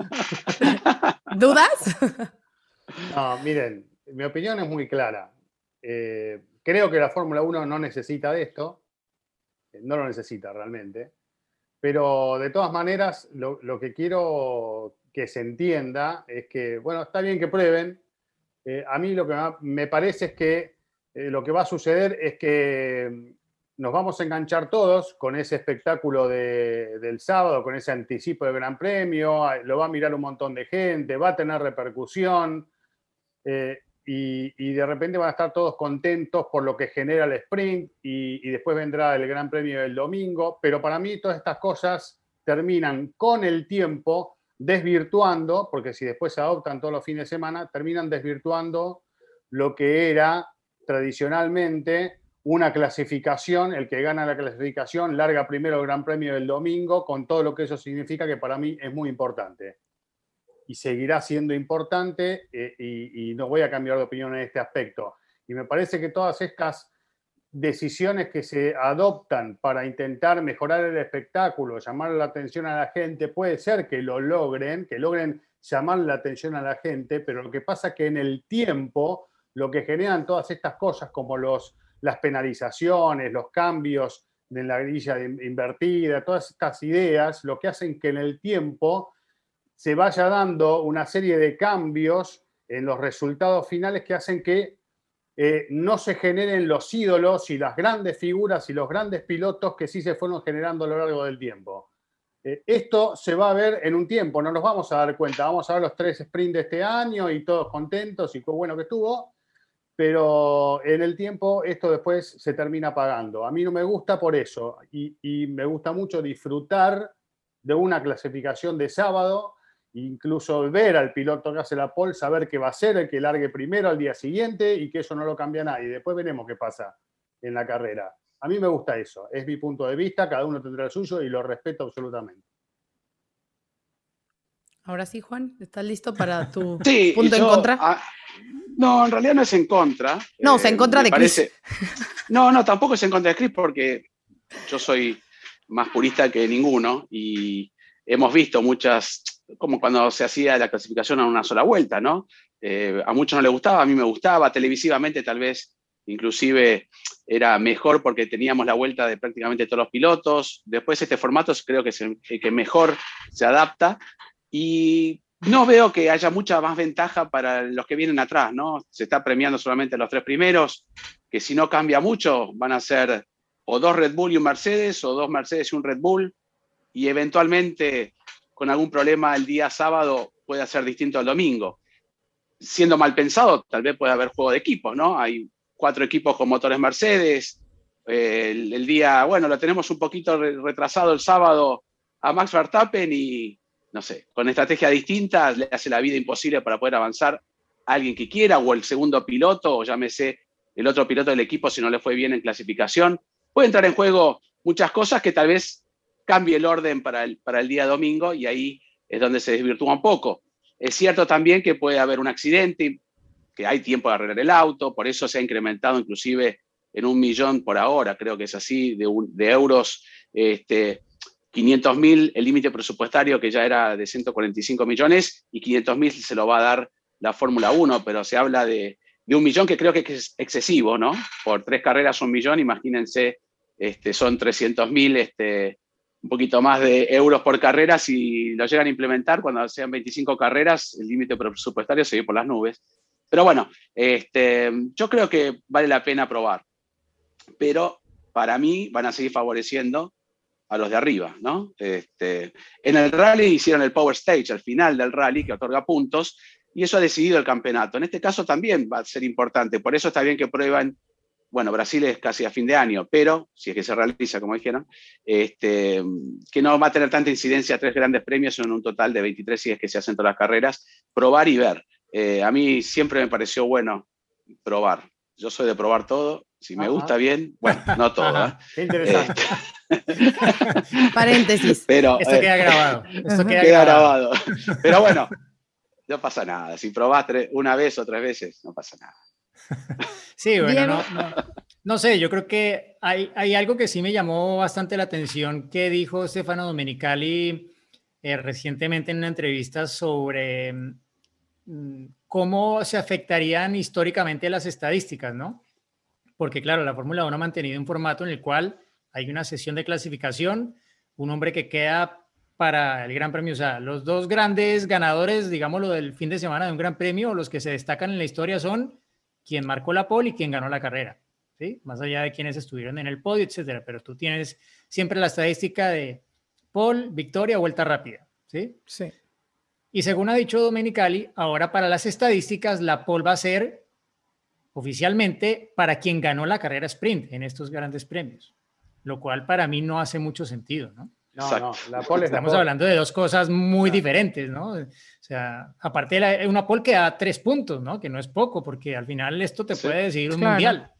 ¿Dudas? No, miren, mi opinión es muy clara. Eh, creo que la Fórmula uno no necesita de esto. No lo necesita realmente. Pero de todas maneras, lo, lo que quiero que se entienda es que, bueno, está bien que prueben. Eh, a mí lo que me parece es que eh, lo que va a suceder es que nos vamos a enganchar todos con ese espectáculo de, del sábado, con ese anticipo de Gran Premio, lo va a mirar un montón de gente, va a tener repercusión eh, y, y de repente van a estar todos contentos por lo que genera el sprint y, y después vendrá el Gran Premio del domingo, pero para mí todas estas cosas terminan con el tiempo desvirtuando, porque si después se adoptan todos los fines de semana, terminan desvirtuando lo que era tradicionalmente una clasificación. El que gana la clasificación larga primero el Gran Premio del domingo, con todo lo que eso significa, que para mí es muy importante. Y seguirá siendo importante, eh, y, y no voy a cambiar de opinión en este aspecto. Y me parece que todas estas decisiones que se adoptan para intentar mejorar el espectáculo, llamar la atención a la gente, puede ser que lo logren, que logren llamar la atención a la gente, pero lo que pasa es que en el tiempo lo que generan todas estas cosas, como los, las penalizaciones, los cambios de la grilla invertida, todas estas ideas, lo que hacen que en el tiempo se vaya dando una serie de cambios en los resultados finales que hacen que Eh, no se generen los ídolos y las grandes figuras y los grandes pilotos que sí se fueron generando a lo largo del tiempo. Eh, esto se va a ver en un tiempo, no nos vamos a dar cuenta. Vamos a ver los tres sprints de este año y todos contentos y qué bueno que estuvo, pero en el tiempo esto después se termina pagando. A mí no me gusta por eso, y, y me gusta mucho disfrutar de una clasificación de sábado, incluso ver al piloto que hace la pole, saber que va a ser el que largue primero al día siguiente y que eso no lo cambia nadie. Después veremos qué pasa en la carrera. A mí me gusta eso, es mi punto de vista, cada uno tendrá el suyo y lo respeto absolutamente. Ahora sí, Juan, ¿estás listo para tu sí, punto yo, en contra? Ah, no, en realidad no es en contra. No, eh, o sea, en contra de parece... Chris. No, no, tampoco es en contra de Chris, porque yo soy más purista que ninguno y hemos visto muchas, como cuando se hacía la clasificación a una sola vuelta, ¿no? Eh, a muchos no les gustaba, a mí me gustaba, televisivamente tal vez inclusive era mejor porque teníamos la vuelta de prácticamente todos los pilotos. Después este formato creo que, se, que mejor se adapta y no veo que haya mucha más ventaja para los que vienen atrás, ¿no? Se está premiando solamente a los tres primeros, que si no cambia mucho van a ser o dos Red Bull y un Mercedes, o dos Mercedes y un Red Bull, y eventualmente con algún problema el día sábado puede ser distinto al domingo. Siendo mal pensado, tal vez puede haber juego de equipos, ¿no? Hay cuatro equipos con motores Mercedes. Eh, el, el día, bueno, lo tenemos un poquito retrasado el sábado a Max Verstappen y, no sé, con estrategias distintas le hace la vida imposible para poder avanzar a alguien que quiera, o el segundo piloto, o llámese el otro piloto del equipo si no le fue bien en clasificación. Puede entrar en juego muchas cosas que tal vez cambie el orden para el, para el día domingo y ahí es donde se desvirtúa un poco. Es cierto también que puede haber un accidente, que hay tiempo de arreglar el auto, por eso se ha incrementado inclusive en un millón por ahora, creo que es así, de, un, de euros, este, quinientos mil el límite presupuestario que ya era de ciento cuarenta y cinco millones y quinientos mil se lo va a dar la Fórmula uno, pero se habla de, de un millón que creo que es excesivo, ¿no? Por tres carreras un millón, imagínense, este, son trescientos mil, este, un poquito más de euros por carrera. Si lo llegan a implementar, cuando sean veinticinco carreras, el límite presupuestario se ve por las nubes. Pero bueno, este, yo creo que vale la pena probar. Pero para mí van a seguir favoreciendo a los de arriba, ¿no? Este, en el rally hicieron el Power Stage al final del rally, que otorga puntos, y eso ha decidido el campeonato. En este caso también va a ser importante. Por eso está bien que prueban. Bueno, Brasil es casi a fin de año, pero si es que se realiza, como dijeron, este, que no va a tener tanta incidencia tres grandes premios en un total de veintitrés si es que se hacen todas las carreras, probar y ver. Eh, a mí siempre me pareció bueno probar. Yo soy de probar todo. Si me Ajá. gusta bien, bueno, no todo. ¿eh? Qué interesante. Eh, Paréntesis. Pero, Esto eh, queda grabado. Esto queda, queda grabado. grabado. Pero bueno, no pasa nada. Si probás tres, una vez o tres veces, no pasa nada. Sí, bueno, no, no, no sé, yo creo que hay, hay algo que sí me llamó bastante la atención que dijo Stefano Domenicali eh, recientemente en una entrevista sobre mm, cómo se afectarían históricamente las estadísticas, ¿no? Porque claro, la Fórmula uno ha mantenido un formato en el cual hay una sesión de clasificación, un hombre que queda para el Gran Premio, o sea, los dos grandes ganadores, digámoslo, del fin de semana de un Gran Premio, los que se destacan en la historia son quien marcó la pole y quien ganó la carrera, ¿sí? Más allá de quienes estuvieron en el podio, etcétera, pero tú tienes siempre la estadística de pole, victoria, vuelta rápida, ¿sí? Sí. Y según ha dicho Domenicali, ahora para las estadísticas la pole va a ser oficialmente para quien ganó la carrera sprint en estos grandes premios, lo cual para mí no hace mucho sentido, ¿no? No, no, la pole es la Estamos pole. hablando de dos cosas muy Claro. diferentes, ¿no? O sea, aparte de la, una pole que da tres puntos, ¿no? Que no es poco, porque al final esto te Sí. puede decidir un Claro. mundial.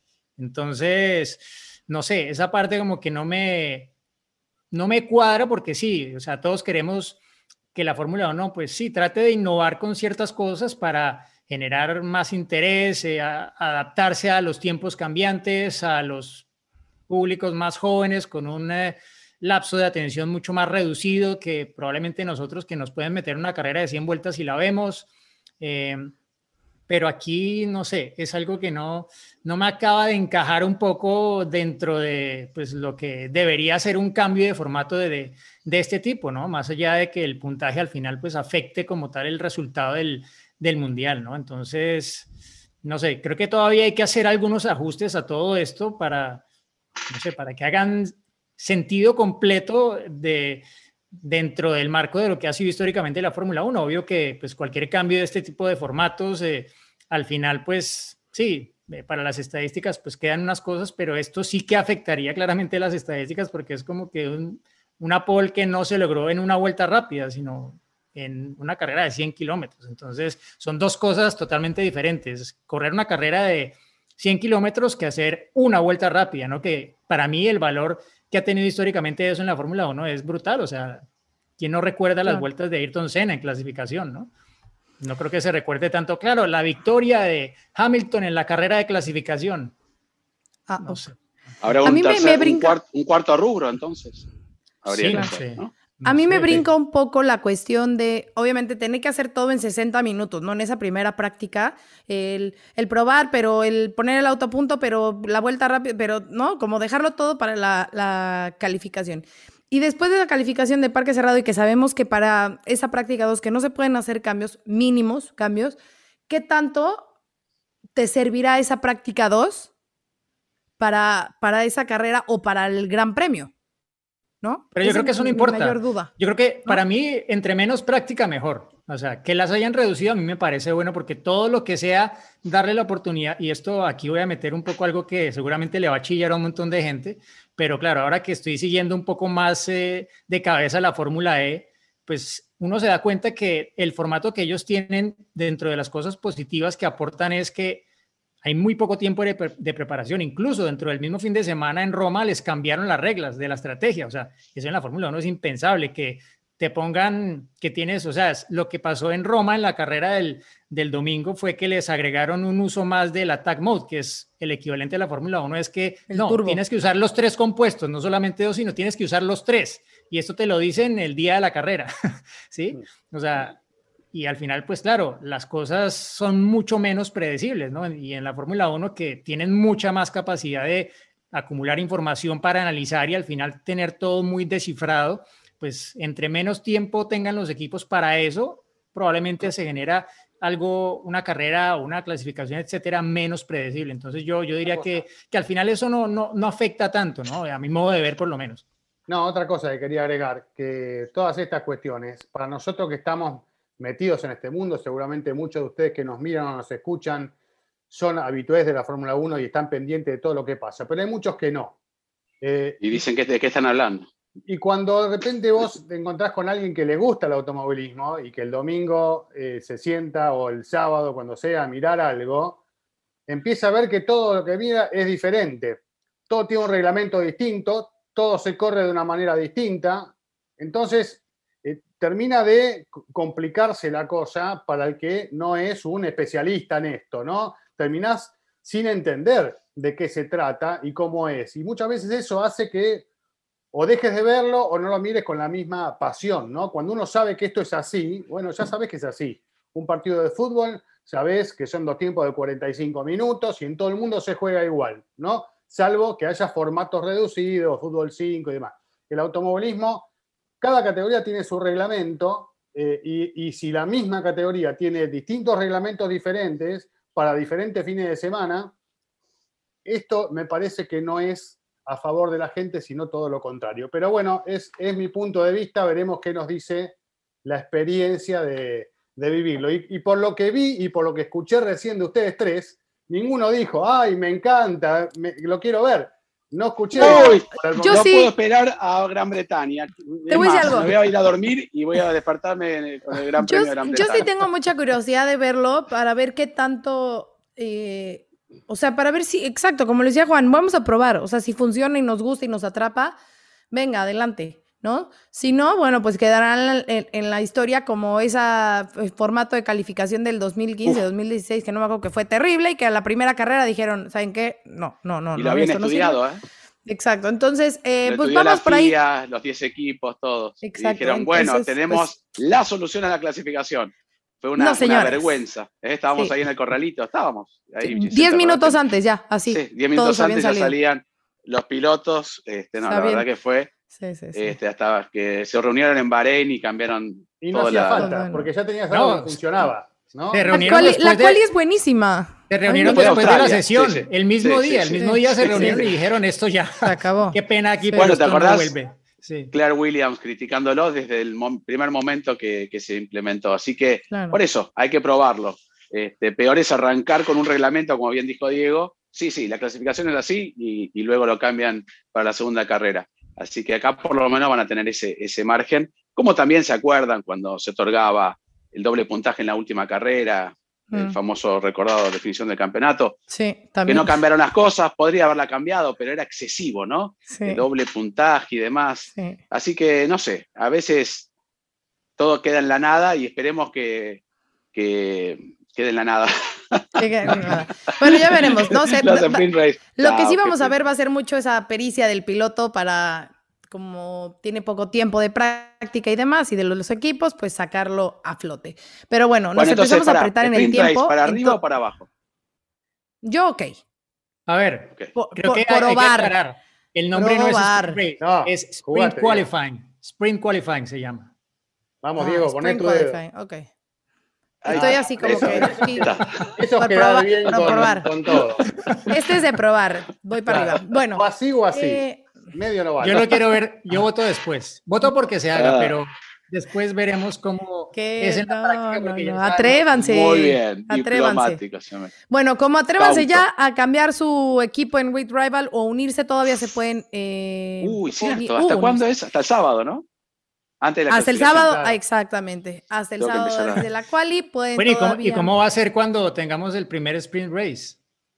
Entonces, no sé, esa parte como que no me, no me cuadra porque sí, o sea, todos queremos que la Fórmula uno, pues sí, trate de innovar con ciertas cosas para generar más interés, eh, a, adaptarse a los tiempos cambiantes, a los públicos más jóvenes con un eh, lapso de atención mucho más reducido que probablemente nosotros, que nos pueden meter una carrera de cien vueltas y la vemos. Eh, pero aquí, no sé, es algo que no, no me acaba de encajar un poco dentro de pues, lo que debería ser un cambio de formato de, de, de este tipo, ¿no? Más allá de que el puntaje al final pues, afecte como tal el resultado del, del mundial, ¿no? Entonces, no sé, creo que todavía hay que hacer algunos ajustes a todo esto para, no sé, para que hagan sentido completo de, dentro del marco de lo que ha sido históricamente la Fórmula uno. Obvio que pues, cualquier cambio de este tipo de formatos, eh, al final, pues sí, eh, para las estadísticas pues quedan unas cosas, pero esto sí que afectaría claramente las estadísticas porque es como que un, una pole que no se logró en una vuelta rápida, sino en una carrera de cien kilómetros. Entonces, son dos cosas totalmente diferentes. Correr una carrera de cien kilómetros que hacer una vuelta rápida, ¿no? Que para mí el valor que ha tenido históricamente eso en la Fórmula uno es brutal. O sea, ¿quién no recuerda Claro. las vueltas de Ayrton Senna en clasificación, no? No creo que se recuerde tanto. Claro, la victoria de Hamilton en la carrera de clasificación. Ah, No ok. sé. Habrá A un, mí me- tercer- me un, brinca- cuarto, un cuarto rubro, entonces. Habría Sí, que no hacer, sé. ¿no? A No mí me sé, brinca un poco la cuestión de, obviamente, tener que hacer todo en sesenta minutos, ¿no? En esa primera práctica, el, el probar, pero el poner el auto a punto, pero la vuelta rápida, pero, ¿no? Como dejarlo todo para la, la calificación. Y después de la calificación de parque cerrado y que sabemos que para esa práctica dos que no se pueden hacer cambios, mínimos cambios, ¿qué tanto te servirá esa práctica dos para, para esa carrera o para el Gran Premio? ¿No? Pero yo Esa creo que es eso no mi- mi importa. mayor duda. Yo creo que ¿No? para mí, entre menos práctica, mejor. O sea, que las hayan reducido a mí me parece bueno porque todo lo que sea darle la oportunidad, y esto aquí voy a meter un poco algo que seguramente le va a chillar a un montón de gente, pero claro, ahora que estoy siguiendo un poco más eh, de cabeza la Fórmula E, pues uno se da cuenta que el formato que ellos tienen dentro de las cosas positivas que aportan es que hay muy poco tiempo de, pre de, preparación. Incluso dentro del mismo fin de semana en Roma les cambiaron las reglas de la estrategia. O sea, eso en la Fórmula uno es impensable, que te pongan que tienes, o sea, lo que pasó en Roma en la carrera del, del domingo fue que les agregaron un uso más del attack mode, que es el equivalente a la Fórmula uno, es que el no, turbo. Tienes que usar los tres compuestos, no solamente dos, sino tienes que usar los tres. Y esto te lo dicen el día de la carrera, ¿sí? O sea, y al final, pues claro, las cosas son mucho menos predecibles, ¿no? Y en la Fórmula uno que tienen mucha más capacidad de acumular información para analizar y al final tener todo muy descifrado, pues entre menos tiempo tengan los equipos para eso, probablemente se genera algo, una carrera o una clasificación, etcétera, menos predecible. Entonces yo, yo diría que, que al final eso no, no, no afecta tanto, ¿no? A mi modo de ver, por lo menos. No, otra cosa que quería agregar, que todas estas cuestiones, para nosotros que estamos metidos en este mundo, seguramente muchos de ustedes que nos miran o nos escuchan son habitués de la Fórmula uno y están pendientes de todo lo que pasa, pero hay muchos que no. Eh, y dicen que de qué están hablando. Y cuando de repente vos te encontrás con alguien que le gusta el automovilismo y que el domingo eh, se sienta o el sábado, cuando sea, a mirar algo, empieza a ver que todo lo que mira es diferente. Todo tiene un reglamento distinto, todo se corre de una manera distinta. Entonces, eh, termina de complicarse la cosa para el que no es un especialista en esto, ¿no? Terminás sin entender de qué se trata y cómo es. Y muchas veces eso hace que o dejes de verlo o no lo mires con la misma pasión, ¿no? Cuando uno sabe que esto es así, bueno, ya sabes que es así. Un partido de fútbol, sabes que son dos tiempos de cuarenta y cinco minutos y en todo el mundo se juega igual, ¿no? Salvo que haya formatos reducidos, fútbol cinco y demás. El automovilismo, cada categoría tiene su reglamento eh, y, y si la misma categoría tiene distintos reglamentos diferentes para diferentes fines de semana, esto me parece que no es a favor de la gente, sino todo lo contrario. Pero bueno, es, es mi punto de vista, veremos qué nos dice la experiencia de, de vivirlo. Y, y por lo que vi y por lo que escuché recién de ustedes tres, ninguno dijo, ay, me encanta, me, lo quiero ver. No escuché. Uy, yo no sí. puedo esperar a Gran Bretaña. Te voy a decir algo. Me voy a ir a dormir y voy a despertarme con el Gran Yo, Premio de Gran yo Bretaña. sí tengo mucha curiosidad de verlo para ver qué tanto, eh, o sea, para ver si, exacto, como le decía Juan, vamos a probar, o sea, si funciona y nos gusta y nos atrapa, venga, adelante, ¿no? Si no, bueno, pues quedará en, en, en la historia como ese formato de calificación del dos mil quince, Uf. dos mil dieciséis, que no me acuerdo, que fue terrible y que a la primera carrera dijeron, ¿saben qué? No, no, no. Y no, lo habían esto estudiado, no ¿eh? Exacto, entonces, eh, pues vamos la por ahí. F I A, los diez equipos, todos. Exacto, y dijeron, entonces, bueno, tenemos pues, la solución a la clasificación. Fue una, no, una vergüenza. Estábamos sí. ahí en el corralito, estábamos. Ahí, sí. Diez minutos antes ya, así. Sí, diez minutos antes ya salían los pilotos. Este, no, Está la bien. verdad que fue sí, sí, sí. Este, hasta que se reunieron en Bahrein y cambiaron. Y no hacía la... falta, bueno. porque ya tenías algo no, que funcionaba. ¿no? Se la quali, la de... quali es buenísima. Se reunieron después de la sesión, sí, sí. el mismo sí, día, sí, el mismo sí, día se sí, reunieron sí. y dijeron esto ya. Se acabó. Qué pena aquí, sí. pero bueno, esto ¿te acordás? no vuelve. Sí. Claire Williams criticándolo desde el mo primer momento que, que se implementó. Así que, claro. por eso, hay que probarlo. Este, peor es arrancar con un reglamento, como bien dijo Diego. Sí, sí, la clasificación es así y, y luego lo cambian para la segunda carrera. Así que acá por lo menos van a tener ese, ese margen. Como también se acuerdan cuando se otorgaba el doble puntaje en la última carrera, mm. el famoso recordado definición del campeonato. Sí, también. Que no cambiaron las cosas, podría haberla cambiado, pero era excesivo, ¿no? Sí. El doble puntaje y demás. Sí. Así que, no sé, a veces todo queda en la nada y esperemos que, que quede en la nada. Bueno, ya veremos, no sé. Los sprint race. Lo que Ah, sí vamos okay. a ver va a ser mucho esa pericia del piloto para, como tiene poco tiempo de práctica y demás, y de los equipos, pues sacarlo a flote. Pero bueno, nos bueno, entonces, empezamos para, a apretar en el race, tiempo. ¿para arriba o para abajo? Yo, ok. A ver, okay. por, creo por, que hay, hay que aclarar. El nombre probar. no es Sprint Race, no, es Sprint jugate, Qualifying. Diego. Sprint Qualifying se llama. Vamos, ah, Diego, poné tu dedo. Okay. Ahí Estoy está. así como Eso, que... Sí, eso por queda probar, bien por con, probar. con todo. Este es de probar. Voy para claro. arriba. Bueno. O así o así. Eh, Medio no vale. Yo lo quiero ver, yo voto después. Voto porque se haga, ah. pero después veremos cómo es en la no, práctica. No, porque no. Ya Atrévanse. Muy bien, atrévanse. Bueno, como atrévanse Cauto. ya a cambiar su equipo en Grid Rival o unirse, todavía se pueden... Eh, Uy, cierto. ¿Hasta uh, cuándo es? Hasta el sábado, ¿no? Antes de la Hasta el sábado, claro. ah, exactamente. Hasta el Tengo sábado desde la quali pueden bueno, ¿y cómo, todavía... ¿y cómo va a ser cuando tengamos el primer sprint race?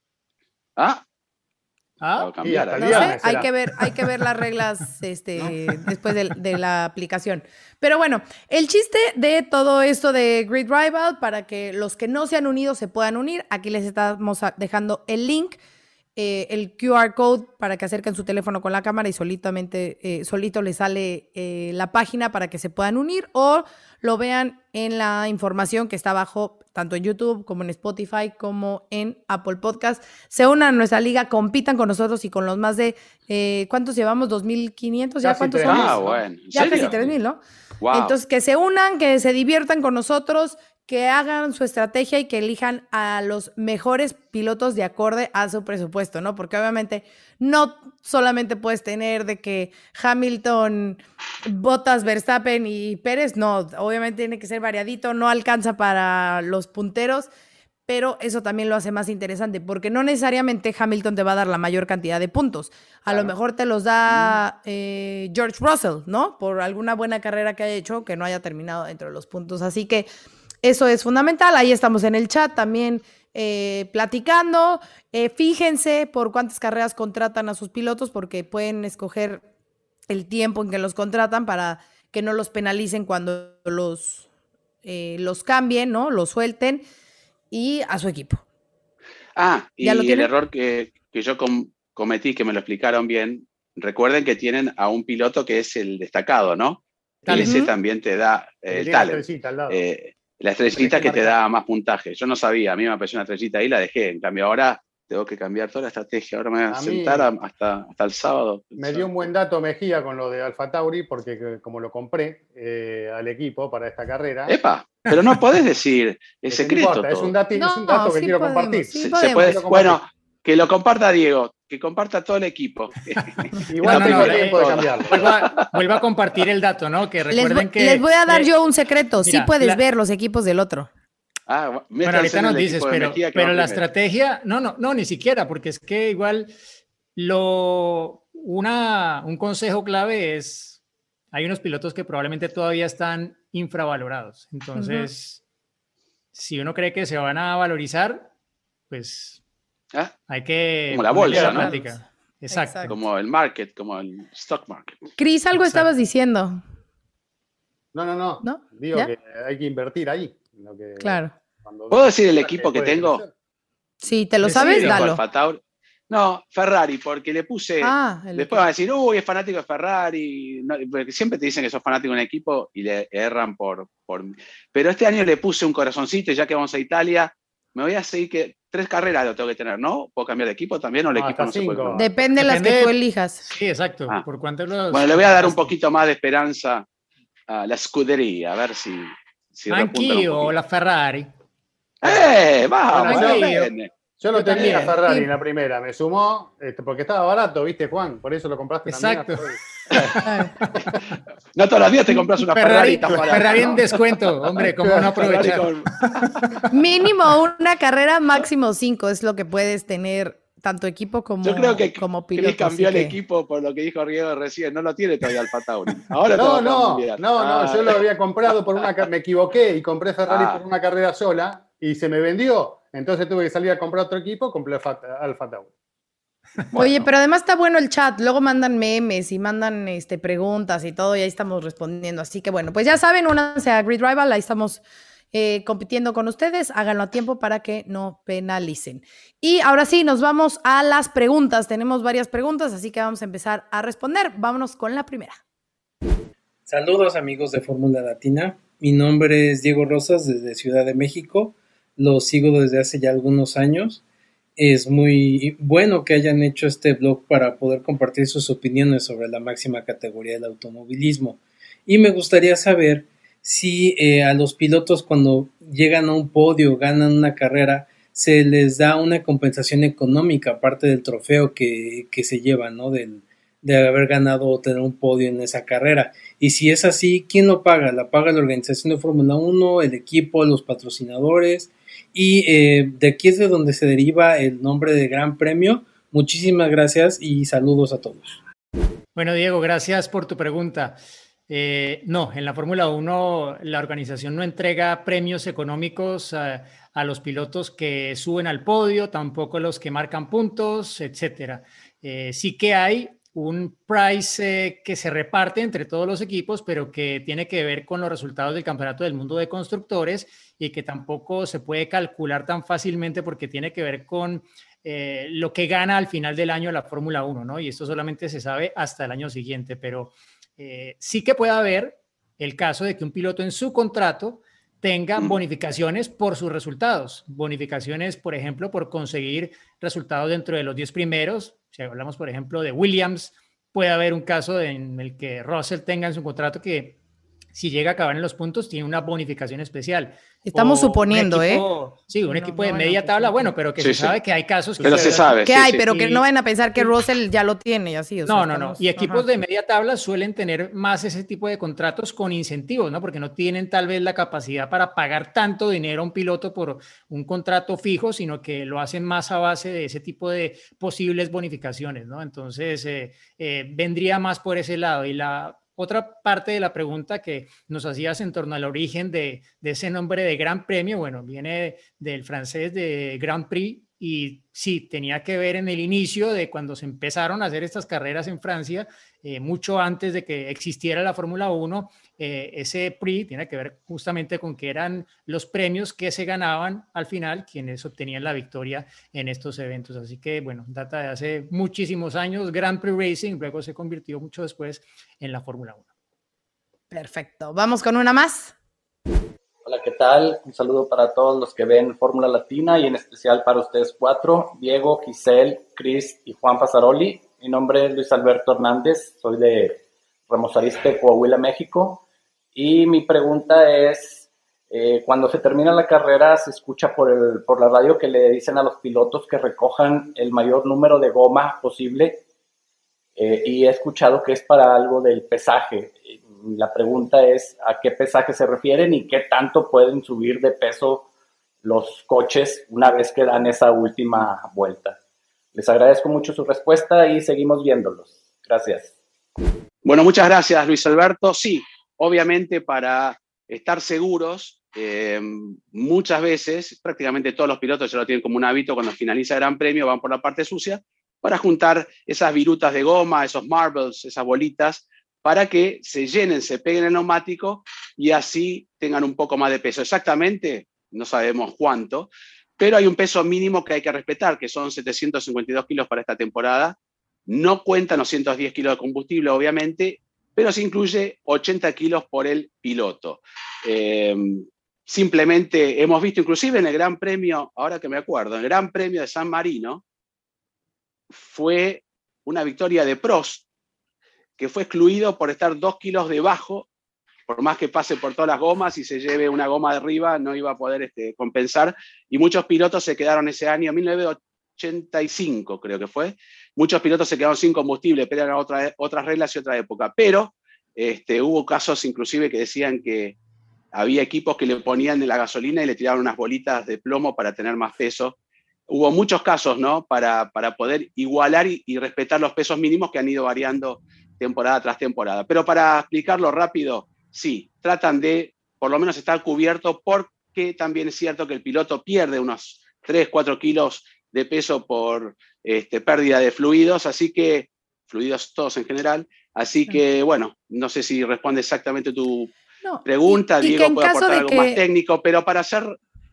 Ah, ¿Ah? Cambiar, no sé, hay que ver, hay que ver las reglas este, ¿no? después de, de la aplicación. Pero bueno, el chiste de todo esto de Grid Rival, para que los que no se han unido se puedan unir, aquí les estamos dejando el link, eh, el Q R code para que acerquen su teléfono con la cámara y solitamente, eh, solito les sale eh, la página para que se puedan unir, o lo vean en la información que está abajo, tanto en YouTube como en Spotify como en Apple Podcast. Se unan a nuestra liga, compitan con nosotros y con los más de, eh, ¿cuántos llevamos? ¿dos mil quinientos? ¿Ya cuántos somos? Ah, bueno. Ya casi tres mil, ¿no? Wow. Entonces, que se unan, que se diviertan con nosotros, que hagan su estrategia y que elijan a los mejores pilotos de acorde a su presupuesto, ¿no? Porque obviamente no solamente puedes tener de que Hamilton, Bottas, Verstappen y Pérez, no, obviamente tiene que ser variadito, no alcanza para los punteros, pero eso también lo hace más interesante, porque no necesariamente Hamilton te va a dar la mayor cantidad de puntos. A claro. lo mejor te los da eh, George Russell, ¿no? Por alguna buena carrera que haya hecho, que no haya terminado dentro de los puntos. Así que eso es fundamental. Ahí estamos en el chat también eh, platicando. Eh, fíjense por cuántas carreras contratan a sus pilotos, porque pueden escoger el tiempo en que los contratan para que no los penalicen cuando los, eh, los cambien, ¿no? Los suelten, y a su equipo. Ah, y el error que, que yo com cometí, que me lo explicaron bien, recuerden que tienen a un piloto que es el destacado, ¿no? Talent. Ese también te da eh, el talent. Eh, la estrellita que te da más puntaje. Yo no sabía, a mí me apareció una estrellita ahí y la dejé. En cambio, ahora tengo que cambiar toda la estrategia. Ahora me voy a, a sentar a, hasta, hasta el sábado. Me dio un buen dato Mejía con lo de Alfa Tauri, porque como lo compré eh, al equipo para esta carrera. ¡Epa! Pero no podés decir, es secreto. Importa, es un dato, no, es un dato no, que sí quiero podemos, compartir. sí se, podemos. se puede, bueno, que lo comparta Diego, que comparta todo el equipo. Igual no, no, tengo no, tiempo eh, de cambiarlo. Vuelva, vuelva a compartir el dato, ¿no? Que recuerden les, que... Les voy a dar eh, yo un secreto. mira, sí puedes la, ver los equipos del otro. Ah, bueno, ahorita nos dices, pero, pero la primero. estrategia... No, no, no, ni siquiera, porque es que igual lo, una, un consejo clave es, hay unos pilotos que probablemente todavía están infravalorados. Entonces, uh-huh. si uno cree que se van a valorizar, pues ¿Ah? hay que... Como la bolsa, ¿no? Exacto. Exacto. Como el market, como el stock market. Cris, algo Exacto. estabas diciendo. No, no, no. ¿No? Digo ¿Ya? que hay que invertir ahí. Lo que, claro. ¿Puedo decir el equipo que tengo? Crecer. Sí, ¿te lo sabes? Dalo. No, Ferrari, porque le puse... Ah, después equipo. Van a decir, uy, es fanático de Ferrari. No, porque siempre te dicen que sos fanático de un equipo y le erran por, por... Pero este año le puse un corazoncito y ya que vamos a Italia, me voy a seguir que... Tres carreras lo tengo que tener, ¿no? ¿Puedo cambiar de equipo también o el ah, equipo no cinco. se puede? Depende de las que tú elijas. Sí, exacto. Ah. ¿Por cuántos los... Bueno, le voy a dar un poquito más de esperanza a la escudería, a ver si... si Anch'io, la Ferrari. ¡Eh! ¡Vamos! Bueno, yo lo tenía a Ferrari sí. en la primera, me sumó, este, porque estaba barato, ¿viste, Juan? Por eso lo compraste Exacto. también. No todos los días te compras una Ferrari. Ferrari, Ferrari en descuento, hombre, ¿cómo no aprovechar? Con... Mínimo una carrera, máximo cinco, es lo que puedes tener tanto equipo como, yo creo que como piloto. Chris cambió el que... equipo por lo que dijo Riego recién, no lo tiene todavía Alfa Tauri. Ahora no, no, no, no, ah. yo lo había comprado por una, me equivoqué y compré Ferrari ah. por una carrera sola y se me vendió. Entonces tuve que salir a comprar otro equipo, compré Alfa Tauri. Bueno. Oye, pero además está bueno el chat, luego mandan memes y mandan este, preguntas y todo, y ahí estamos respondiendo. Así que bueno, pues ya saben, únanse a Grid Rival, ahí estamos eh, compitiendo con ustedes, háganlo a tiempo para que no penalicen. Y ahora sí, nos vamos a las preguntas. Tenemos varias preguntas, así que vamos a empezar a responder. Vámonos con la primera. Saludos amigos de Fórmula Latina, mi nombre es Diego Rosas desde Ciudad de México. Lo sigo desde hace ya algunos años. Es muy bueno que hayan hecho este blog para poder compartir sus opiniones sobre la máxima categoría del automovilismo. Y me gustaría saber si eh, a los pilotos cuando llegan a un podio, ganan una carrera, se les da una compensación económica aparte del trofeo que, que se llevan, ¿no? Del, de haber ganado o tener un podio en esa carrera. Y si es así, ¿quién lo paga? ¿La paga la organización de Fórmula uno, el equipo, los patrocinadores? Y eh, de aquí es de donde se deriva el nombre de Gran Premio. Muchísimas gracias y saludos a todos. Bueno, Diego, gracias por tu pregunta. Eh, no, en la Fórmula uno la organización no entrega premios económicos a, a los pilotos que suben al podio, tampoco los que marcan puntos, etcétera. Eh, sí que hay un prize eh, que se reparte entre todos los equipos, pero que tiene que ver con los resultados del Campeonato del Mundo de Constructores y que tampoco se puede calcular tan fácilmente porque tiene que ver con eh, lo que gana al final del año la Fórmula uno, ¿no? Y esto solamente se sabe hasta el año siguiente, pero eh, sí que puede haber el caso de que un piloto en su contrato tenga bonificaciones por sus resultados, bonificaciones, por ejemplo, por conseguir resultados dentro de los diez primeros. Si hablamos, por ejemplo, de Williams, puede haber un caso en el que Russell tenga en su contrato que si llega a acabar en los puntos tiene una bonificación especial. Estamos o suponiendo, equipo, ¿eh? Sí, un no, equipo de no, media no, tabla, pues, bueno, pero que sí, se sabe sí. que hay casos que... Pero se, se sabe. Que sí, hay, sí. pero que y, no vayan a pensar que Russell ya lo tiene y así. O no, sea, no, estamos, no. Y equipos ajá. de media tabla suelen tener más ese tipo de contratos con incentivos, ¿no? Porque no tienen tal vez la capacidad para pagar tanto dinero a un piloto por un contrato fijo, sino que lo hacen más a base de ese tipo de posibles bonificaciones, ¿no? Entonces, eh, eh, vendría más por ese lado. Y la otra parte de la pregunta que nos hacías en torno al origen de, de ese nombre de Gran Premio, bueno, viene del francés de Grand Prix y sí, tenía que ver en el inicio de cuando se empezaron a hacer estas carreras en Francia, eh, mucho antes de que existiera la Fórmula uno, eh, ese Prix tiene que ver justamente con que eran los premios que se ganaban al final quienes obtenían la victoria en estos eventos. Así que, bueno, data de hace muchísimos años, Grand Prix Racing, luego se convirtió mucho después en la Fórmula uno. Perfecto. ¿Vamos con una más? Hola, ¿qué tal? Un saludo para todos los que ven Fórmula Latina y en especial para ustedes cuatro, Diego, Giselle, Chris y Juan Pasaroli. Mi nombre es Luis Alberto Hernández, soy de Ramos Arizpe, Coahuila, México. Y mi pregunta es, eh, cuando se termina la carrera se escucha por, el, por la radio que le dicen a los pilotos que recojan el mayor número de goma posible eh, y he escuchado que es para algo del pesaje. La pregunta es a qué pesaje se refieren y qué tanto pueden subir de peso los coches una vez que dan esa última vuelta. Les agradezco mucho su respuesta y seguimos viéndolos. Gracias. Bueno, muchas gracias, Luis Alberto. Sí, obviamente para estar seguros, eh, muchas veces, prácticamente todos los pilotos ya lo tienen como un hábito, cuando finaliza el Gran Premio van por la parte sucia para juntar esas virutas de goma, esos marbles, esas bolitas, para que se llenen, se peguen el neumático y así tengan un poco más de peso. Exactamente, no sabemos cuánto, pero hay un peso mínimo que hay que respetar, que son setecientos cincuenta y dos kilos para esta temporada. No cuentan los ciento diez kilos de combustible, obviamente, pero se incluye ochenta kilos por el piloto. Eh, simplemente hemos visto, inclusive en el Gran Premio, ahora que me acuerdo, en el Gran Premio de San Marino, fue una victoria de Prost, que fue excluido por estar dos kilos debajo, por más que pase por todas las gomas y se lleve una goma de arriba, no iba a poder este, compensar, y muchos pilotos se quedaron ese año, mil novecientos ochenta y cinco creo que fue, muchos pilotos se quedaron sin combustible, pero eran otra, otras reglas y otra época, pero este, hubo casos inclusive que decían que había equipos que le ponían de la gasolina y le tiraban unas bolitas de plomo para tener más peso. Hubo muchos casos, ¿no? Para, para poder igualar y, y respetar los pesos mínimos que han ido variando temporada tras temporada. Pero para explicarlo rápido, sí, tratan de por lo menos estar cubiertos, porque también es cierto que el piloto pierde unos tres, cuatro kilos de peso por este, pérdida de fluidos, así que, fluidos todos en general, así que, bueno, no sé si responde exactamente tu no, pregunta, y, y Diego puede aportar algo que... más técnico, pero para ser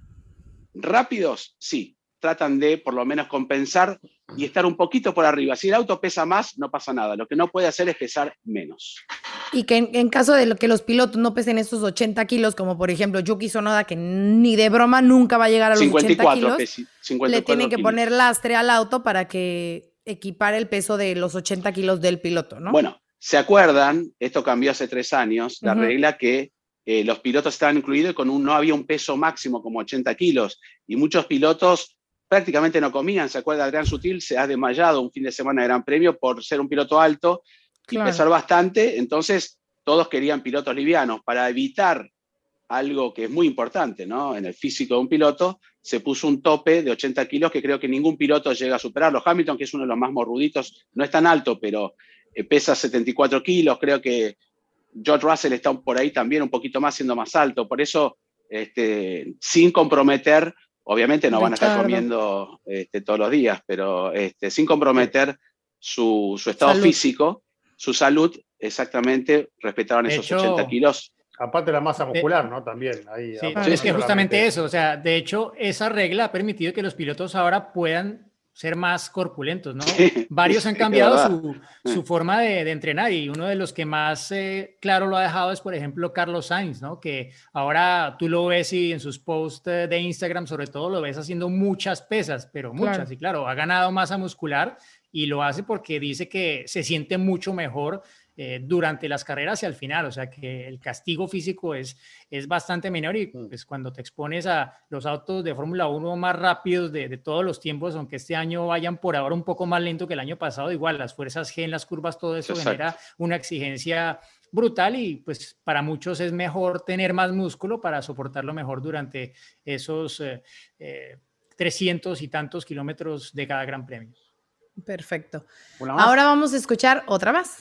rápidos, sí, tratan de por lo menos compensar y estar un poquito por arriba. Si el auto pesa más, no pasa nada. Lo que no puede hacer es pesar menos. Y que en, en caso de lo que los pilotos no pesen esos ochenta kilos, como por ejemplo Yuki Tsunoda, que ni de broma nunca va a llegar a los ochenta kilos, pesi, le tienen que kilos. poner lastre al auto para que equipar el peso de los ochenta kilos del piloto, ¿no? Bueno, ¿se acuerdan? Esto cambió hace tres años, la uh-huh. regla que eh, los pilotos estaban incluidos y con un, no había un peso máximo como ochenta kilos. Y muchos pilotos prácticamente no comían. ¿Se acuerda? Adrián Sutil se ha desmayado un fin de semana de Gran Premio por ser un piloto alto y claro. pesar bastante. Entonces, todos querían pilotos livianos. Para evitar algo que es muy importante, ¿no? En el físico de un piloto, se puso un tope de ochenta kilos que creo que ningún piloto llega a superarlo. Hamilton, que es uno de los más morruditos, no es tan alto, pero eh, pesa setenta y cuatro kilos. Creo que George Russell está por ahí también un poquito más, siendo más alto. Por eso, este, sin comprometer... Obviamente no van a estar comiendo este, todos los días, pero este, sin comprometer su, su estado salud. físico, su salud, exactamente, respetaron esos hecho, ochenta kilos. Aparte la masa muscular, de, ¿no? También. Ahí, sí, aparte, es que justamente eso, o sea, de hecho, esa regla ha permitido que los pilotos ahora puedan ser más corpulentos, ¿no? Sí, Varios han cambiado su, su forma de, de entrenar y uno de los que más eh, claro lo ha dejado es, por ejemplo, Carlos Sainz, ¿no? Que ahora tú lo ves y en sus posts de Instagram, sobre todo, lo ves haciendo muchas pesas, pero muchas, claro. y claro, ha ganado masa muscular y lo hace porque dice que se siente mucho mejor eh, durante las carreras y al final, o sea que el castigo físico es, es bastante menor y pues cuando te expones a los autos de Fórmula uno más rápidos de, de todos los tiempos, aunque este año vayan por ahora un poco más lento que el año pasado, igual las fuerzas G en las curvas, todo eso Exacto. genera una exigencia brutal y pues para muchos es mejor tener más músculo para soportarlo mejor durante esos eh, eh, trescientos y tantos kilómetros de cada Gran Premio. Perfecto. Ahora vamos a escuchar otra más.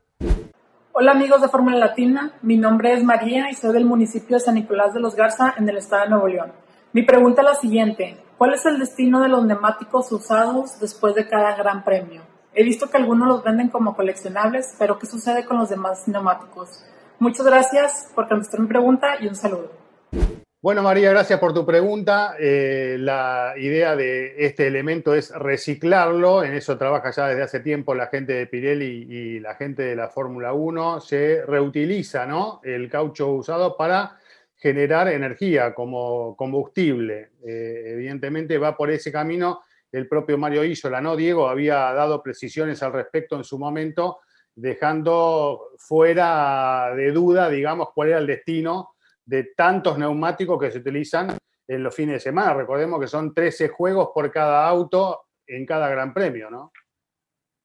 Hola amigos de Fórmula Latina, mi nombre es María y soy del municipio de San Nicolás de los Garza en el estado de Nuevo León. Mi pregunta es la siguiente, ¿cuál es el destino de los neumáticos usados después de cada Gran Premio? He visto que algunos los venden como coleccionables, pero ¿qué sucede con los demás neumáticos? Muchas gracias por contestar mi pregunta y un saludo. Bueno, María, gracias por tu pregunta. Eh, la idea de este elemento es reciclarlo. En eso trabaja ya desde hace tiempo la gente de Pirelli y la gente de la Fórmula uno. Se reutiliza, ¿no?, el caucho usado para generar energía como combustible. Eh, evidentemente va por ese camino el propio Mario Isola, ¿no? Diego había dado precisiones al respecto en su momento, dejando fuera de duda, digamos, cuál era el destino de tantos neumáticos que se utilizan en los fines de semana. Recordemos que son trece juegos por cada auto en cada Gran Premio, ¿no?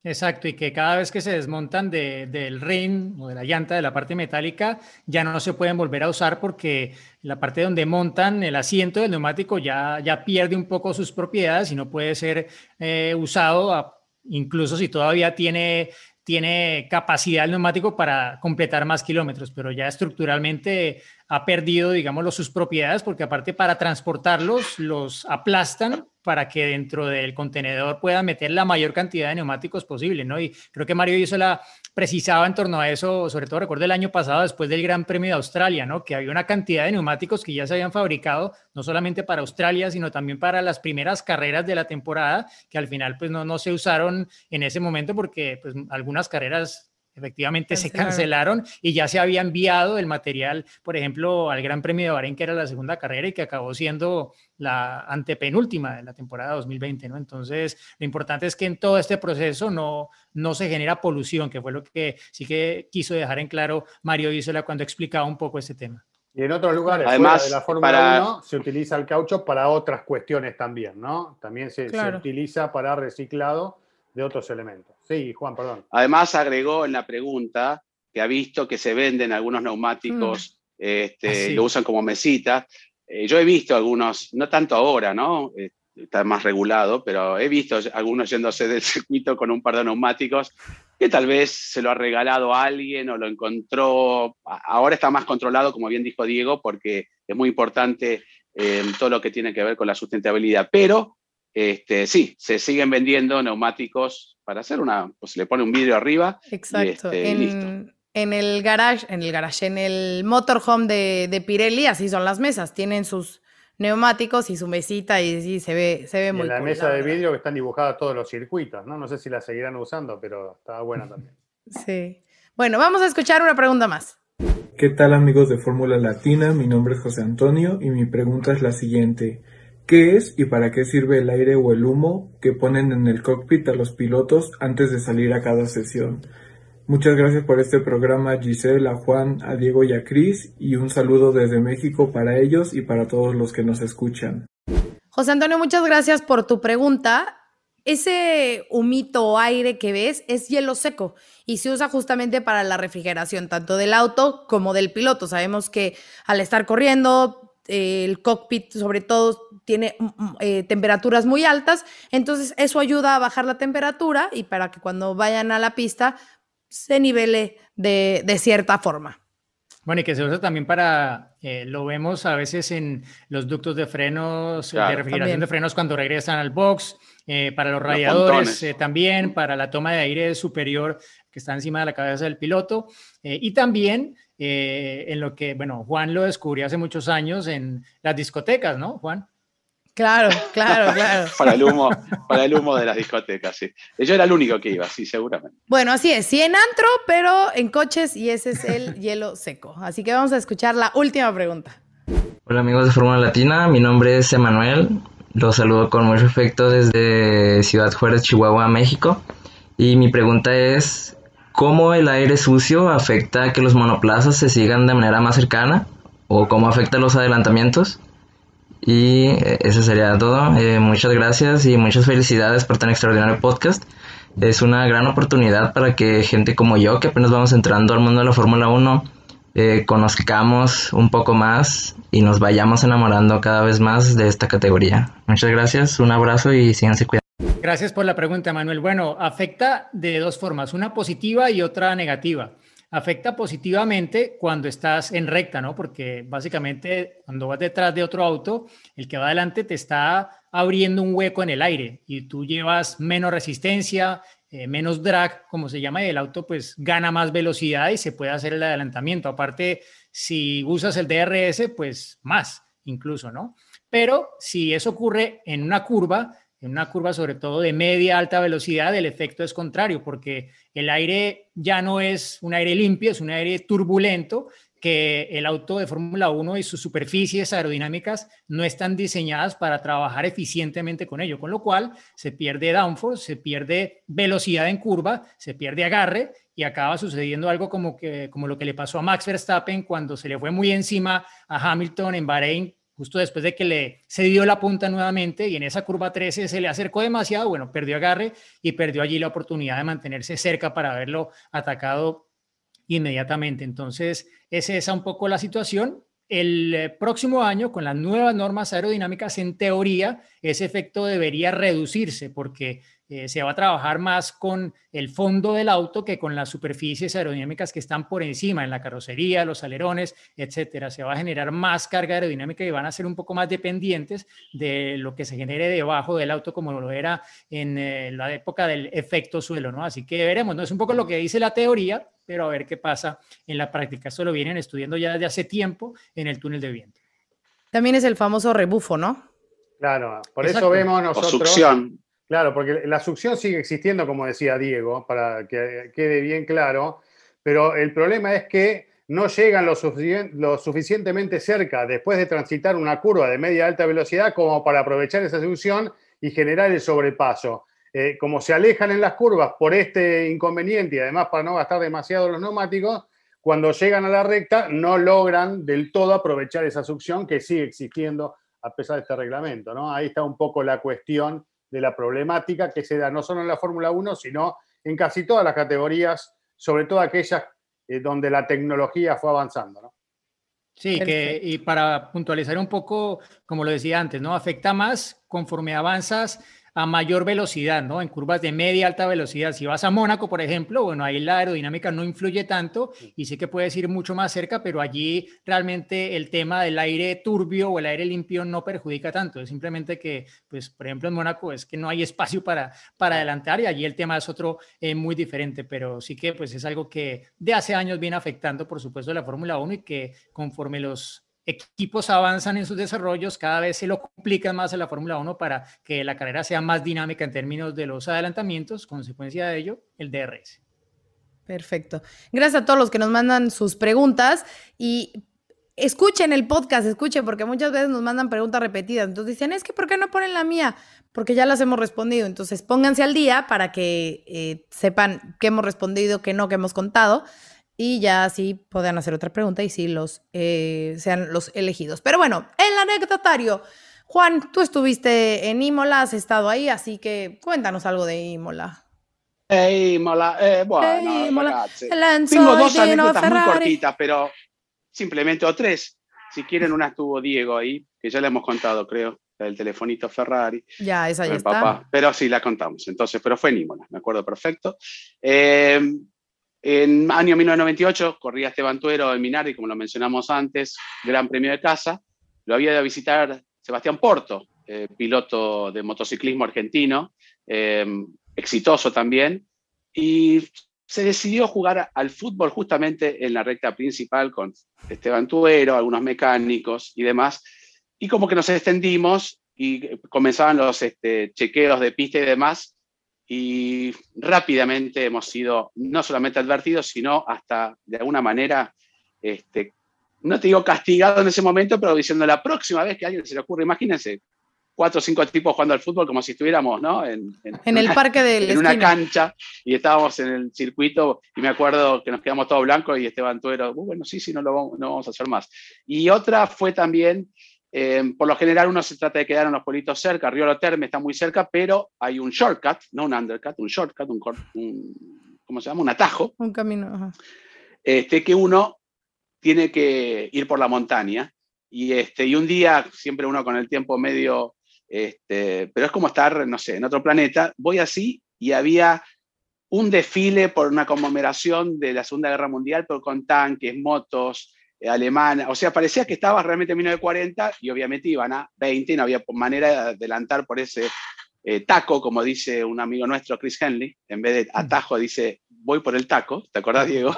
Exacto, y que cada vez que se desmontan de, del rin o de la llanta, de la parte metálica, ya no se pueden volver a usar porque la parte donde montan el asiento del neumático ya, ya pierde un poco sus propiedades y no puede ser eh, usado, a, incluso si todavía tiene, tiene capacidad el neumático para completar más kilómetros, pero ya estructuralmente ha perdido, digamos, sus propiedades porque aparte para transportarlos los aplastan para que dentro del contenedor puedan meter la mayor cantidad de neumáticos posible, ¿no? Y creo que Mario hizo la precisaba en torno a eso, sobre todo recuerdo el año pasado después del Gran Premio de Australia, ¿no? Que había una cantidad de neumáticos que ya se habían fabricado, no solamente para Australia, sino también para las primeras carreras de la temporada, que al final pues no, no se usaron en ese momento porque pues algunas carreras efectivamente se cancelaron y ya se había enviado el material, por ejemplo, al Gran Premio de Bahrein, que era la segunda carrera y que acabó siendo la antepenúltima de la temporada dos mil veinte, ¿no? Entonces, lo importante es que en todo este proceso no, no se genera polución, que fue lo que sí que quiso dejar en claro Mario Isola cuando explicaba un poco este tema. Y en otros lugares, además, fuera de la Fórmula para... uno, se utiliza el caucho para otras cuestiones también, ¿no? También se, claro. se utiliza para reciclado de otros elementos. Sí, Juan, perdón. Además agregó en la pregunta que ha visto que se venden algunos neumáticos, mm. este, ah, sí. lo usan como mesita. Eh, yo he visto algunos, no tanto ahora, ¿no? Eh, está más regulado, pero he visto algunos yéndose del circuito con un par de neumáticos que tal vez se lo ha regalado a alguien o lo encontró. Ahora está más controlado, como bien dijo Diego, porque es muy importante eh, todo lo que tiene que ver con la sustentabilidad. Pero Este, sí, se siguen vendiendo neumáticos para hacer una, pues se le pone un vidrio arriba. Exacto. Y, este, en, y listo. En el garage, en el garage, en el motorhome de, de Pirelli, así son las mesas. Tienen sus neumáticos y su mesita y sí, se ve, se ve y muy en la cool, mesa la de verdad. vidrio que están dibujadas todos los circuitos, ¿no? No sé si la seguirán usando, pero está buena también. Sí. Bueno, vamos a escuchar una pregunta más. ¿Qué tal, amigos de Fórmula Latina? Mi nombre es José Antonio y mi pregunta es la siguiente. ¿Qué es y para qué sirve el aire o el humo que ponen en el cockpit a los pilotos antes de salir a cada sesión? Muchas gracias por este programa, a Giselle, a Juan, a Diego y a Cris, y un saludo desde México para ellos y para todos los que nos escuchan. José Antonio, muchas gracias por tu pregunta. Ese humito o aire que ves es hielo seco y se usa justamente para la refrigeración tanto del auto como del piloto. Sabemos que al estar corriendo, el cockpit sobre todo tiene eh, temperaturas muy altas, entonces eso ayuda a bajar la temperatura y para que cuando vayan a la pista se nivele de, de cierta forma. Bueno, y que se usa también para, eh, lo vemos a veces en los ductos de frenos, claro, de refrigeración también. de frenos cuando regresan al box, eh, para los radiadores eh, también, para la toma de aire superior que está encima de la cabeza del piloto, eh, y también eh, en lo que, bueno, Juan lo descubrió hace muchos años en las discotecas, ¿no, Juan? Claro, claro, claro. para, el humo, para el humo de las discotecas, sí. Yo era el único que iba, sí, seguramente. Bueno, así es, sí en antro, pero en coches y ese es el hielo seco. Así que vamos a escuchar la última pregunta. Hola amigos de Fórmula Latina, mi nombre es Emanuel, los saludo con mucho afecto desde Ciudad Juárez, Chihuahua, México. Y mi pregunta es, ¿cómo el aire sucio afecta a que los monoplazas se sigan de manera más cercana? ¿O cómo afecta los adelantamientos? Y eso sería todo. Eh, muchas gracias y muchas felicidades por tan extraordinario podcast. Es una gran oportunidad para que gente como yo, que apenas vamos entrando al mundo de la Fórmula uno, eh, conozcamos un poco más y nos vayamos enamorando cada vez más de esta categoría. Muchas gracias, un abrazo y síganse cuidando. Gracias por la pregunta, Manuel. Bueno, afecta de dos formas, una positiva y otra negativa. Afecta positivamente cuando estás en recta, ¿no? Porque básicamente cuando vas detrás de otro auto, el que va adelante te está abriendo un hueco en el aire y tú llevas menos resistencia, eh, menos drag, como se llama, y el auto pues gana más velocidad y se puede hacer el adelantamiento. Aparte, si usas el D R S, pues más incluso, ¿no? Pero si eso ocurre en una curva, en una curva sobre todo de media alta velocidad, el efecto es contrario porque el aire ya no es un aire limpio, es un aire turbulento que el auto de Fórmula uno y sus superficies aerodinámicas no están diseñadas para trabajar eficientemente con ello, con lo cual se pierde downforce, se pierde velocidad en curva, se pierde agarre y acaba sucediendo algo como, que, como lo que le pasó a Max Verstappen cuando se le fue muy encima a Hamilton en Bahrein justo después de que le se dio la punta nuevamente y en esa curva trece se le acercó demasiado, bueno, perdió agarre y perdió allí la oportunidad de mantenerse cerca para haberlo atacado inmediatamente. Entonces, esa es un poco la situación. El próximo año, con las nuevas normas aerodinámicas, en teoría, ese efecto debería reducirse porque eh, se va a trabajar más con el fondo del auto que con las superficies aerodinámicas que están por encima, en la carrocería, los alerones, etcétera. Se va a generar más carga aerodinámica y van a ser un poco más dependientes de lo que se genere debajo del auto, como lo era en eh, la época del efecto suelo, ¿no? Así que veremos, ¿no? Es un poco lo que dice la teoría, pero a ver qué pasa en la práctica. Esto lo vienen estudiando ya desde hace tiempo en el túnel de viento. También es el famoso rebufo, ¿no? Claro, por Exacto. eso vemos nosotros... O succión. Claro, porque la succión sigue existiendo, como decía Diego, para que quede bien claro, pero el problema es que no llegan lo, sufici- lo suficientemente cerca después de transitar una curva de media alta velocidad como para aprovechar esa succión y generar el sobrepaso. Eh, como se alejan en las curvas por este inconveniente y además para no gastar demasiado los neumáticos, cuando llegan a la recta no logran del todo aprovechar esa succión que sigue existiendo a pesar de este reglamento, ¿no? Ahí está un poco la cuestión de la problemática que se da no solo en la Fórmula uno, sino en casi todas las categorías, sobre todo aquellas eh, donde la tecnología fue avanzando, ¿no? Sí, que, y para puntualizar un poco, como lo decía antes, ¿no? Afecta más conforme avanzas a mayor velocidad, ¿no? En curvas de media alta velocidad. Si vas a Mónaco, por ejemplo, bueno, ahí la aerodinámica no influye tanto y sí que puedes ir mucho más cerca, pero allí realmente el tema del aire turbio o el aire limpio no perjudica tanto. Es simplemente que, pues, por ejemplo, en Mónaco es que no hay espacio para, para adelantar y allí el tema es otro eh, muy diferente, pero sí que pues es algo que de hace años viene afectando, por supuesto, la Fórmula uno y que conforme los equipos avanzan en sus desarrollos, cada vez se lo complican más a la Fórmula uno para que la carrera sea más dinámica en términos de los adelantamientos, consecuencia de ello, el D R S. Perfecto. Gracias a todos los que nos mandan sus preguntas y escuchen el podcast, escuchen, porque muchas veces nos mandan preguntas repetidas. Entonces dicen, es que ¿por qué no ponen la mía? Porque ya las hemos respondido. Entonces pónganse al día para que eh, sepan qué hemos respondido, qué no, qué hemos contado. Y ya así puedan hacer otra pregunta y sí los, eh, sean los elegidos. Pero bueno, el anecdotario. Juan, tú estuviste en Imola, has estado ahí, así que cuéntanos algo de Imola. Eh, Imola, eh, bueno, Eh, Imola. ragazzi. Lanzo Tengo dos Dino anécdotas muy Ferrari. cortitas, pero simplemente, o tres. Si quieren, una estuvo Diego ahí, que ya le hemos contado, creo, la del telefonito Ferrari. Ya, esa con ya el está. papá. Pero sí, la contamos. Entonces, pero fue en Imola, me acuerdo perfecto. Eh, En año mil novecientos noventa y ocho corría Esteban Tuero en Minardi, como lo mencionamos antes, Gran Premio de Casa. Lo había ido a visitar Sebastián Porto, eh, piloto de motociclismo argentino, eh, exitoso también, y se decidió jugar al fútbol justamente en la recta principal con Esteban Tuero, algunos mecánicos y demás, y como que nos extendimos y comenzaban los este, chequeos de pista y demás, y rápidamente hemos sido no solamente advertidos, sino hasta de alguna manera, este, no te digo castigado en ese momento, pero diciendo la próxima vez que a alguien se le ocurre, imagínense, cuatro o cinco tipos jugando al fútbol como si estuviéramos, ¿no? En, en, En el una, parque de la en una esquina. cancha y estábamos en el circuito y me acuerdo que nos quedamos todos blancos y Esteban Tuero, uh, bueno, sí, sí, no lo vamos, no vamos a hacer más. Y otra fue también... Eh, por lo general uno se trata de quedar en los pueblitos cerca, Riolo Terme está muy cerca, pero hay un shortcut, no un undercut, un shortcut, un, un ¿cómo se llama? Un atajo. Un camino, ajá. Este, que uno tiene que ir por la montaña. Y, este, y un día, siempre uno con el tiempo medio, este, pero es como estar, no sé, en otro planeta, voy así y había un desfile por una conmemoración de la Segunda Guerra Mundial, pero con tanques, motos, alemana, o sea, parecía que estabas realmente en mil novecientos cuarenta y obviamente iban a veinte y no había manera de adelantar por ese eh, taco, como dice un amigo nuestro, Chris Henley, en vez de atajo dice voy por el taco, ¿te acordás, Diego?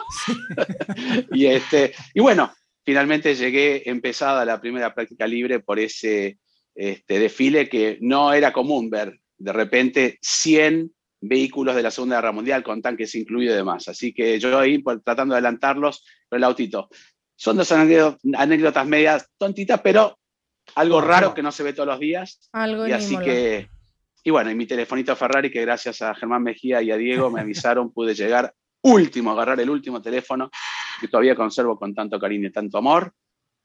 y, este, y bueno, finalmente llegué empezada la primera práctica libre por ese este, desfile que no era común ver de repente cien vehículos de la Segunda Guerra Mundial con tanques incluidos y demás, así que yo ahí por, tratando de adelantarlos con el autito. Son dos anécdotas medias tontitas, pero algo raro que no se ve todos los días. Algo y así Imola. que, y bueno, y mi telefonito Ferrari, que gracias a Germán Mejía y a Diego me avisaron, pude llegar último, agarrar el último teléfono, que todavía conservo con tanto cariño y tanto amor.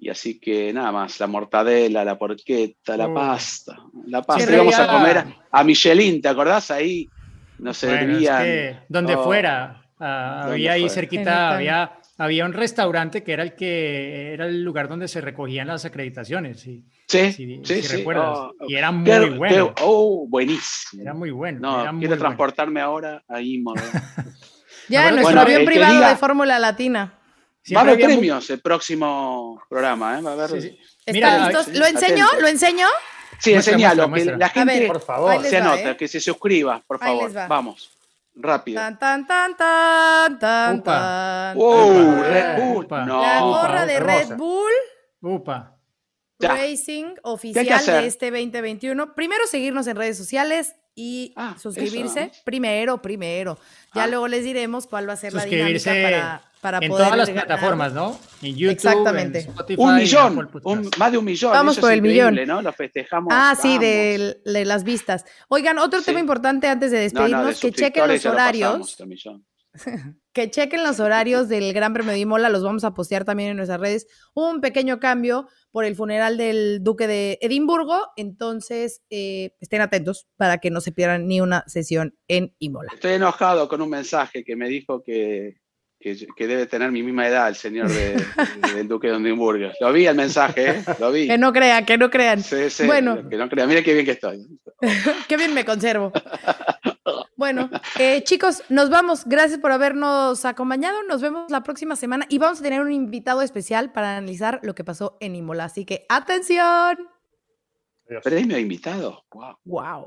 Y así que nada más, la mortadela, la porchetta, la Oh. pasta. La pasta, Sí, íbamos a reía. comer a, a Michelin, ¿te acordás? Ahí nos Bueno, es servían. que donde oh, fuera, ah, Donde había ahí fuera. cerquita, Genial. había, había un restaurante que era el que era el lugar donde se recogían las acreditaciones, si, Sí, si, sí, si sí. recuerdas. oh, Y era qué- muy qué- bueno. oh, buenísimo. Era muy bueno. No, era muy quiero bueno. transportarme ahora a Imola. Ya No, en bueno, nuestro bueno, avión el que privado diga- de Fórmula Latina. Va a Siempre haber había mu- premios el próximo programa, ¿eh? Va a haber. Sí, sí. ¿Están Mira, listos? sí, ¿Lo enseñó? atento. ¿Lo enseñó? Sí, Muestra, enseñalo, muestra, que muestra. la A gente ver, Por favor. ahí les se va, anota, ¿eh? que se suscriba, por Ahí favor. les va. Vamos, rápido. Tan, tan, tan, tan, tan, Upa. tan. Wow, Upa. Red Bull. Upa. No. La Upa, gorra de hermosa. Red Bull Upa. Ya. Racing que oficial hacer? de este veinte veintiuno. Primero seguirnos en redes sociales y Ah, suscribirse. eso. Primero, primero. Ya Ah. luego les diremos cuál va a ser la Suscribirse dinámica para, para en poder todas las ganar. plataformas, ¿no? En YouTube, Exactamente. en Spotify, Un en millón, Apple Podcast. un- más de un millón. Vamos eso por es el increíble, millón. ¿no? Lo festejamos. Ah, sí, vamos. de, de las vistas. Oigan, otro Sí. tema importante antes de No, despedirnos, no, de que chequen suscriptores los ya lo horarios. pasamos, el millón. Que chequen los horarios del Gran Premio de Imola, los vamos a postear también en nuestras redes. Un pequeño cambio por el funeral del Duque de Edimburgo, entonces eh, estén atentos para que no se pierdan ni una sesión en Imola. Estoy enojado con un mensaje que me dijo que, que, que debe tener mi misma edad el señor de- del Duque de Edimburgo. Lo vi el mensaje, ¿eh? Lo vi. Que no crean, que no crean. Sí, sí, Bueno. que no crea. Mire qué bien que estoy. Qué bien me conservo. Bueno, eh, chicos, nos vamos. Gracias por habernos acompañado. Nos vemos la próxima semana y vamos a tener un invitado especial para analizar lo que pasó en Imola. Así que ¡atención! Adiós. Premio invitado. Wow. ¡Wow!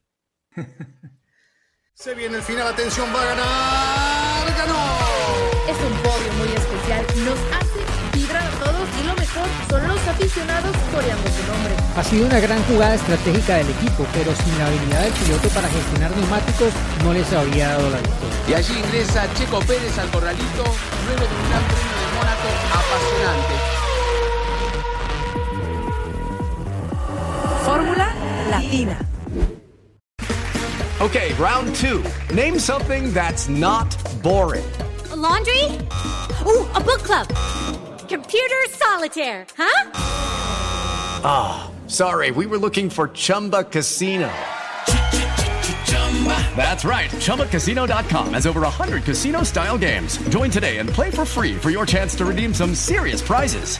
Se viene el final, atención, va a ganar. ¡Ganó! Es un podio muy especial. Nos hace vibrar a todos y lo mejor son los aficionados coreando su nombre. Ha sido una gran jugada estratégica del equipo, pero sin la habilidad del piloto para gestionar neumáticos no les habría dado la victoria. Y allí ingresa Checo Pérez al corralito, luego de un gran premio de Mónaco apasionante. Fórmula Latina. Okay, round two. Name something that's not boring. A laundry? Ooh, a book club. Computer solitaire, huh? Ah, oh, sorry, we were looking for Chumba Casino. That's right, Chumba Casino dot com has over one hundred casino-style games. Join today and play for free for your chance to redeem some serious prizes.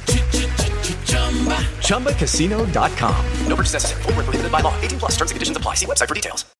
Chumba Casino dot com. No purchase necessary. Void where prohibited by law. eighteen plus terms and conditions apply. See website for details.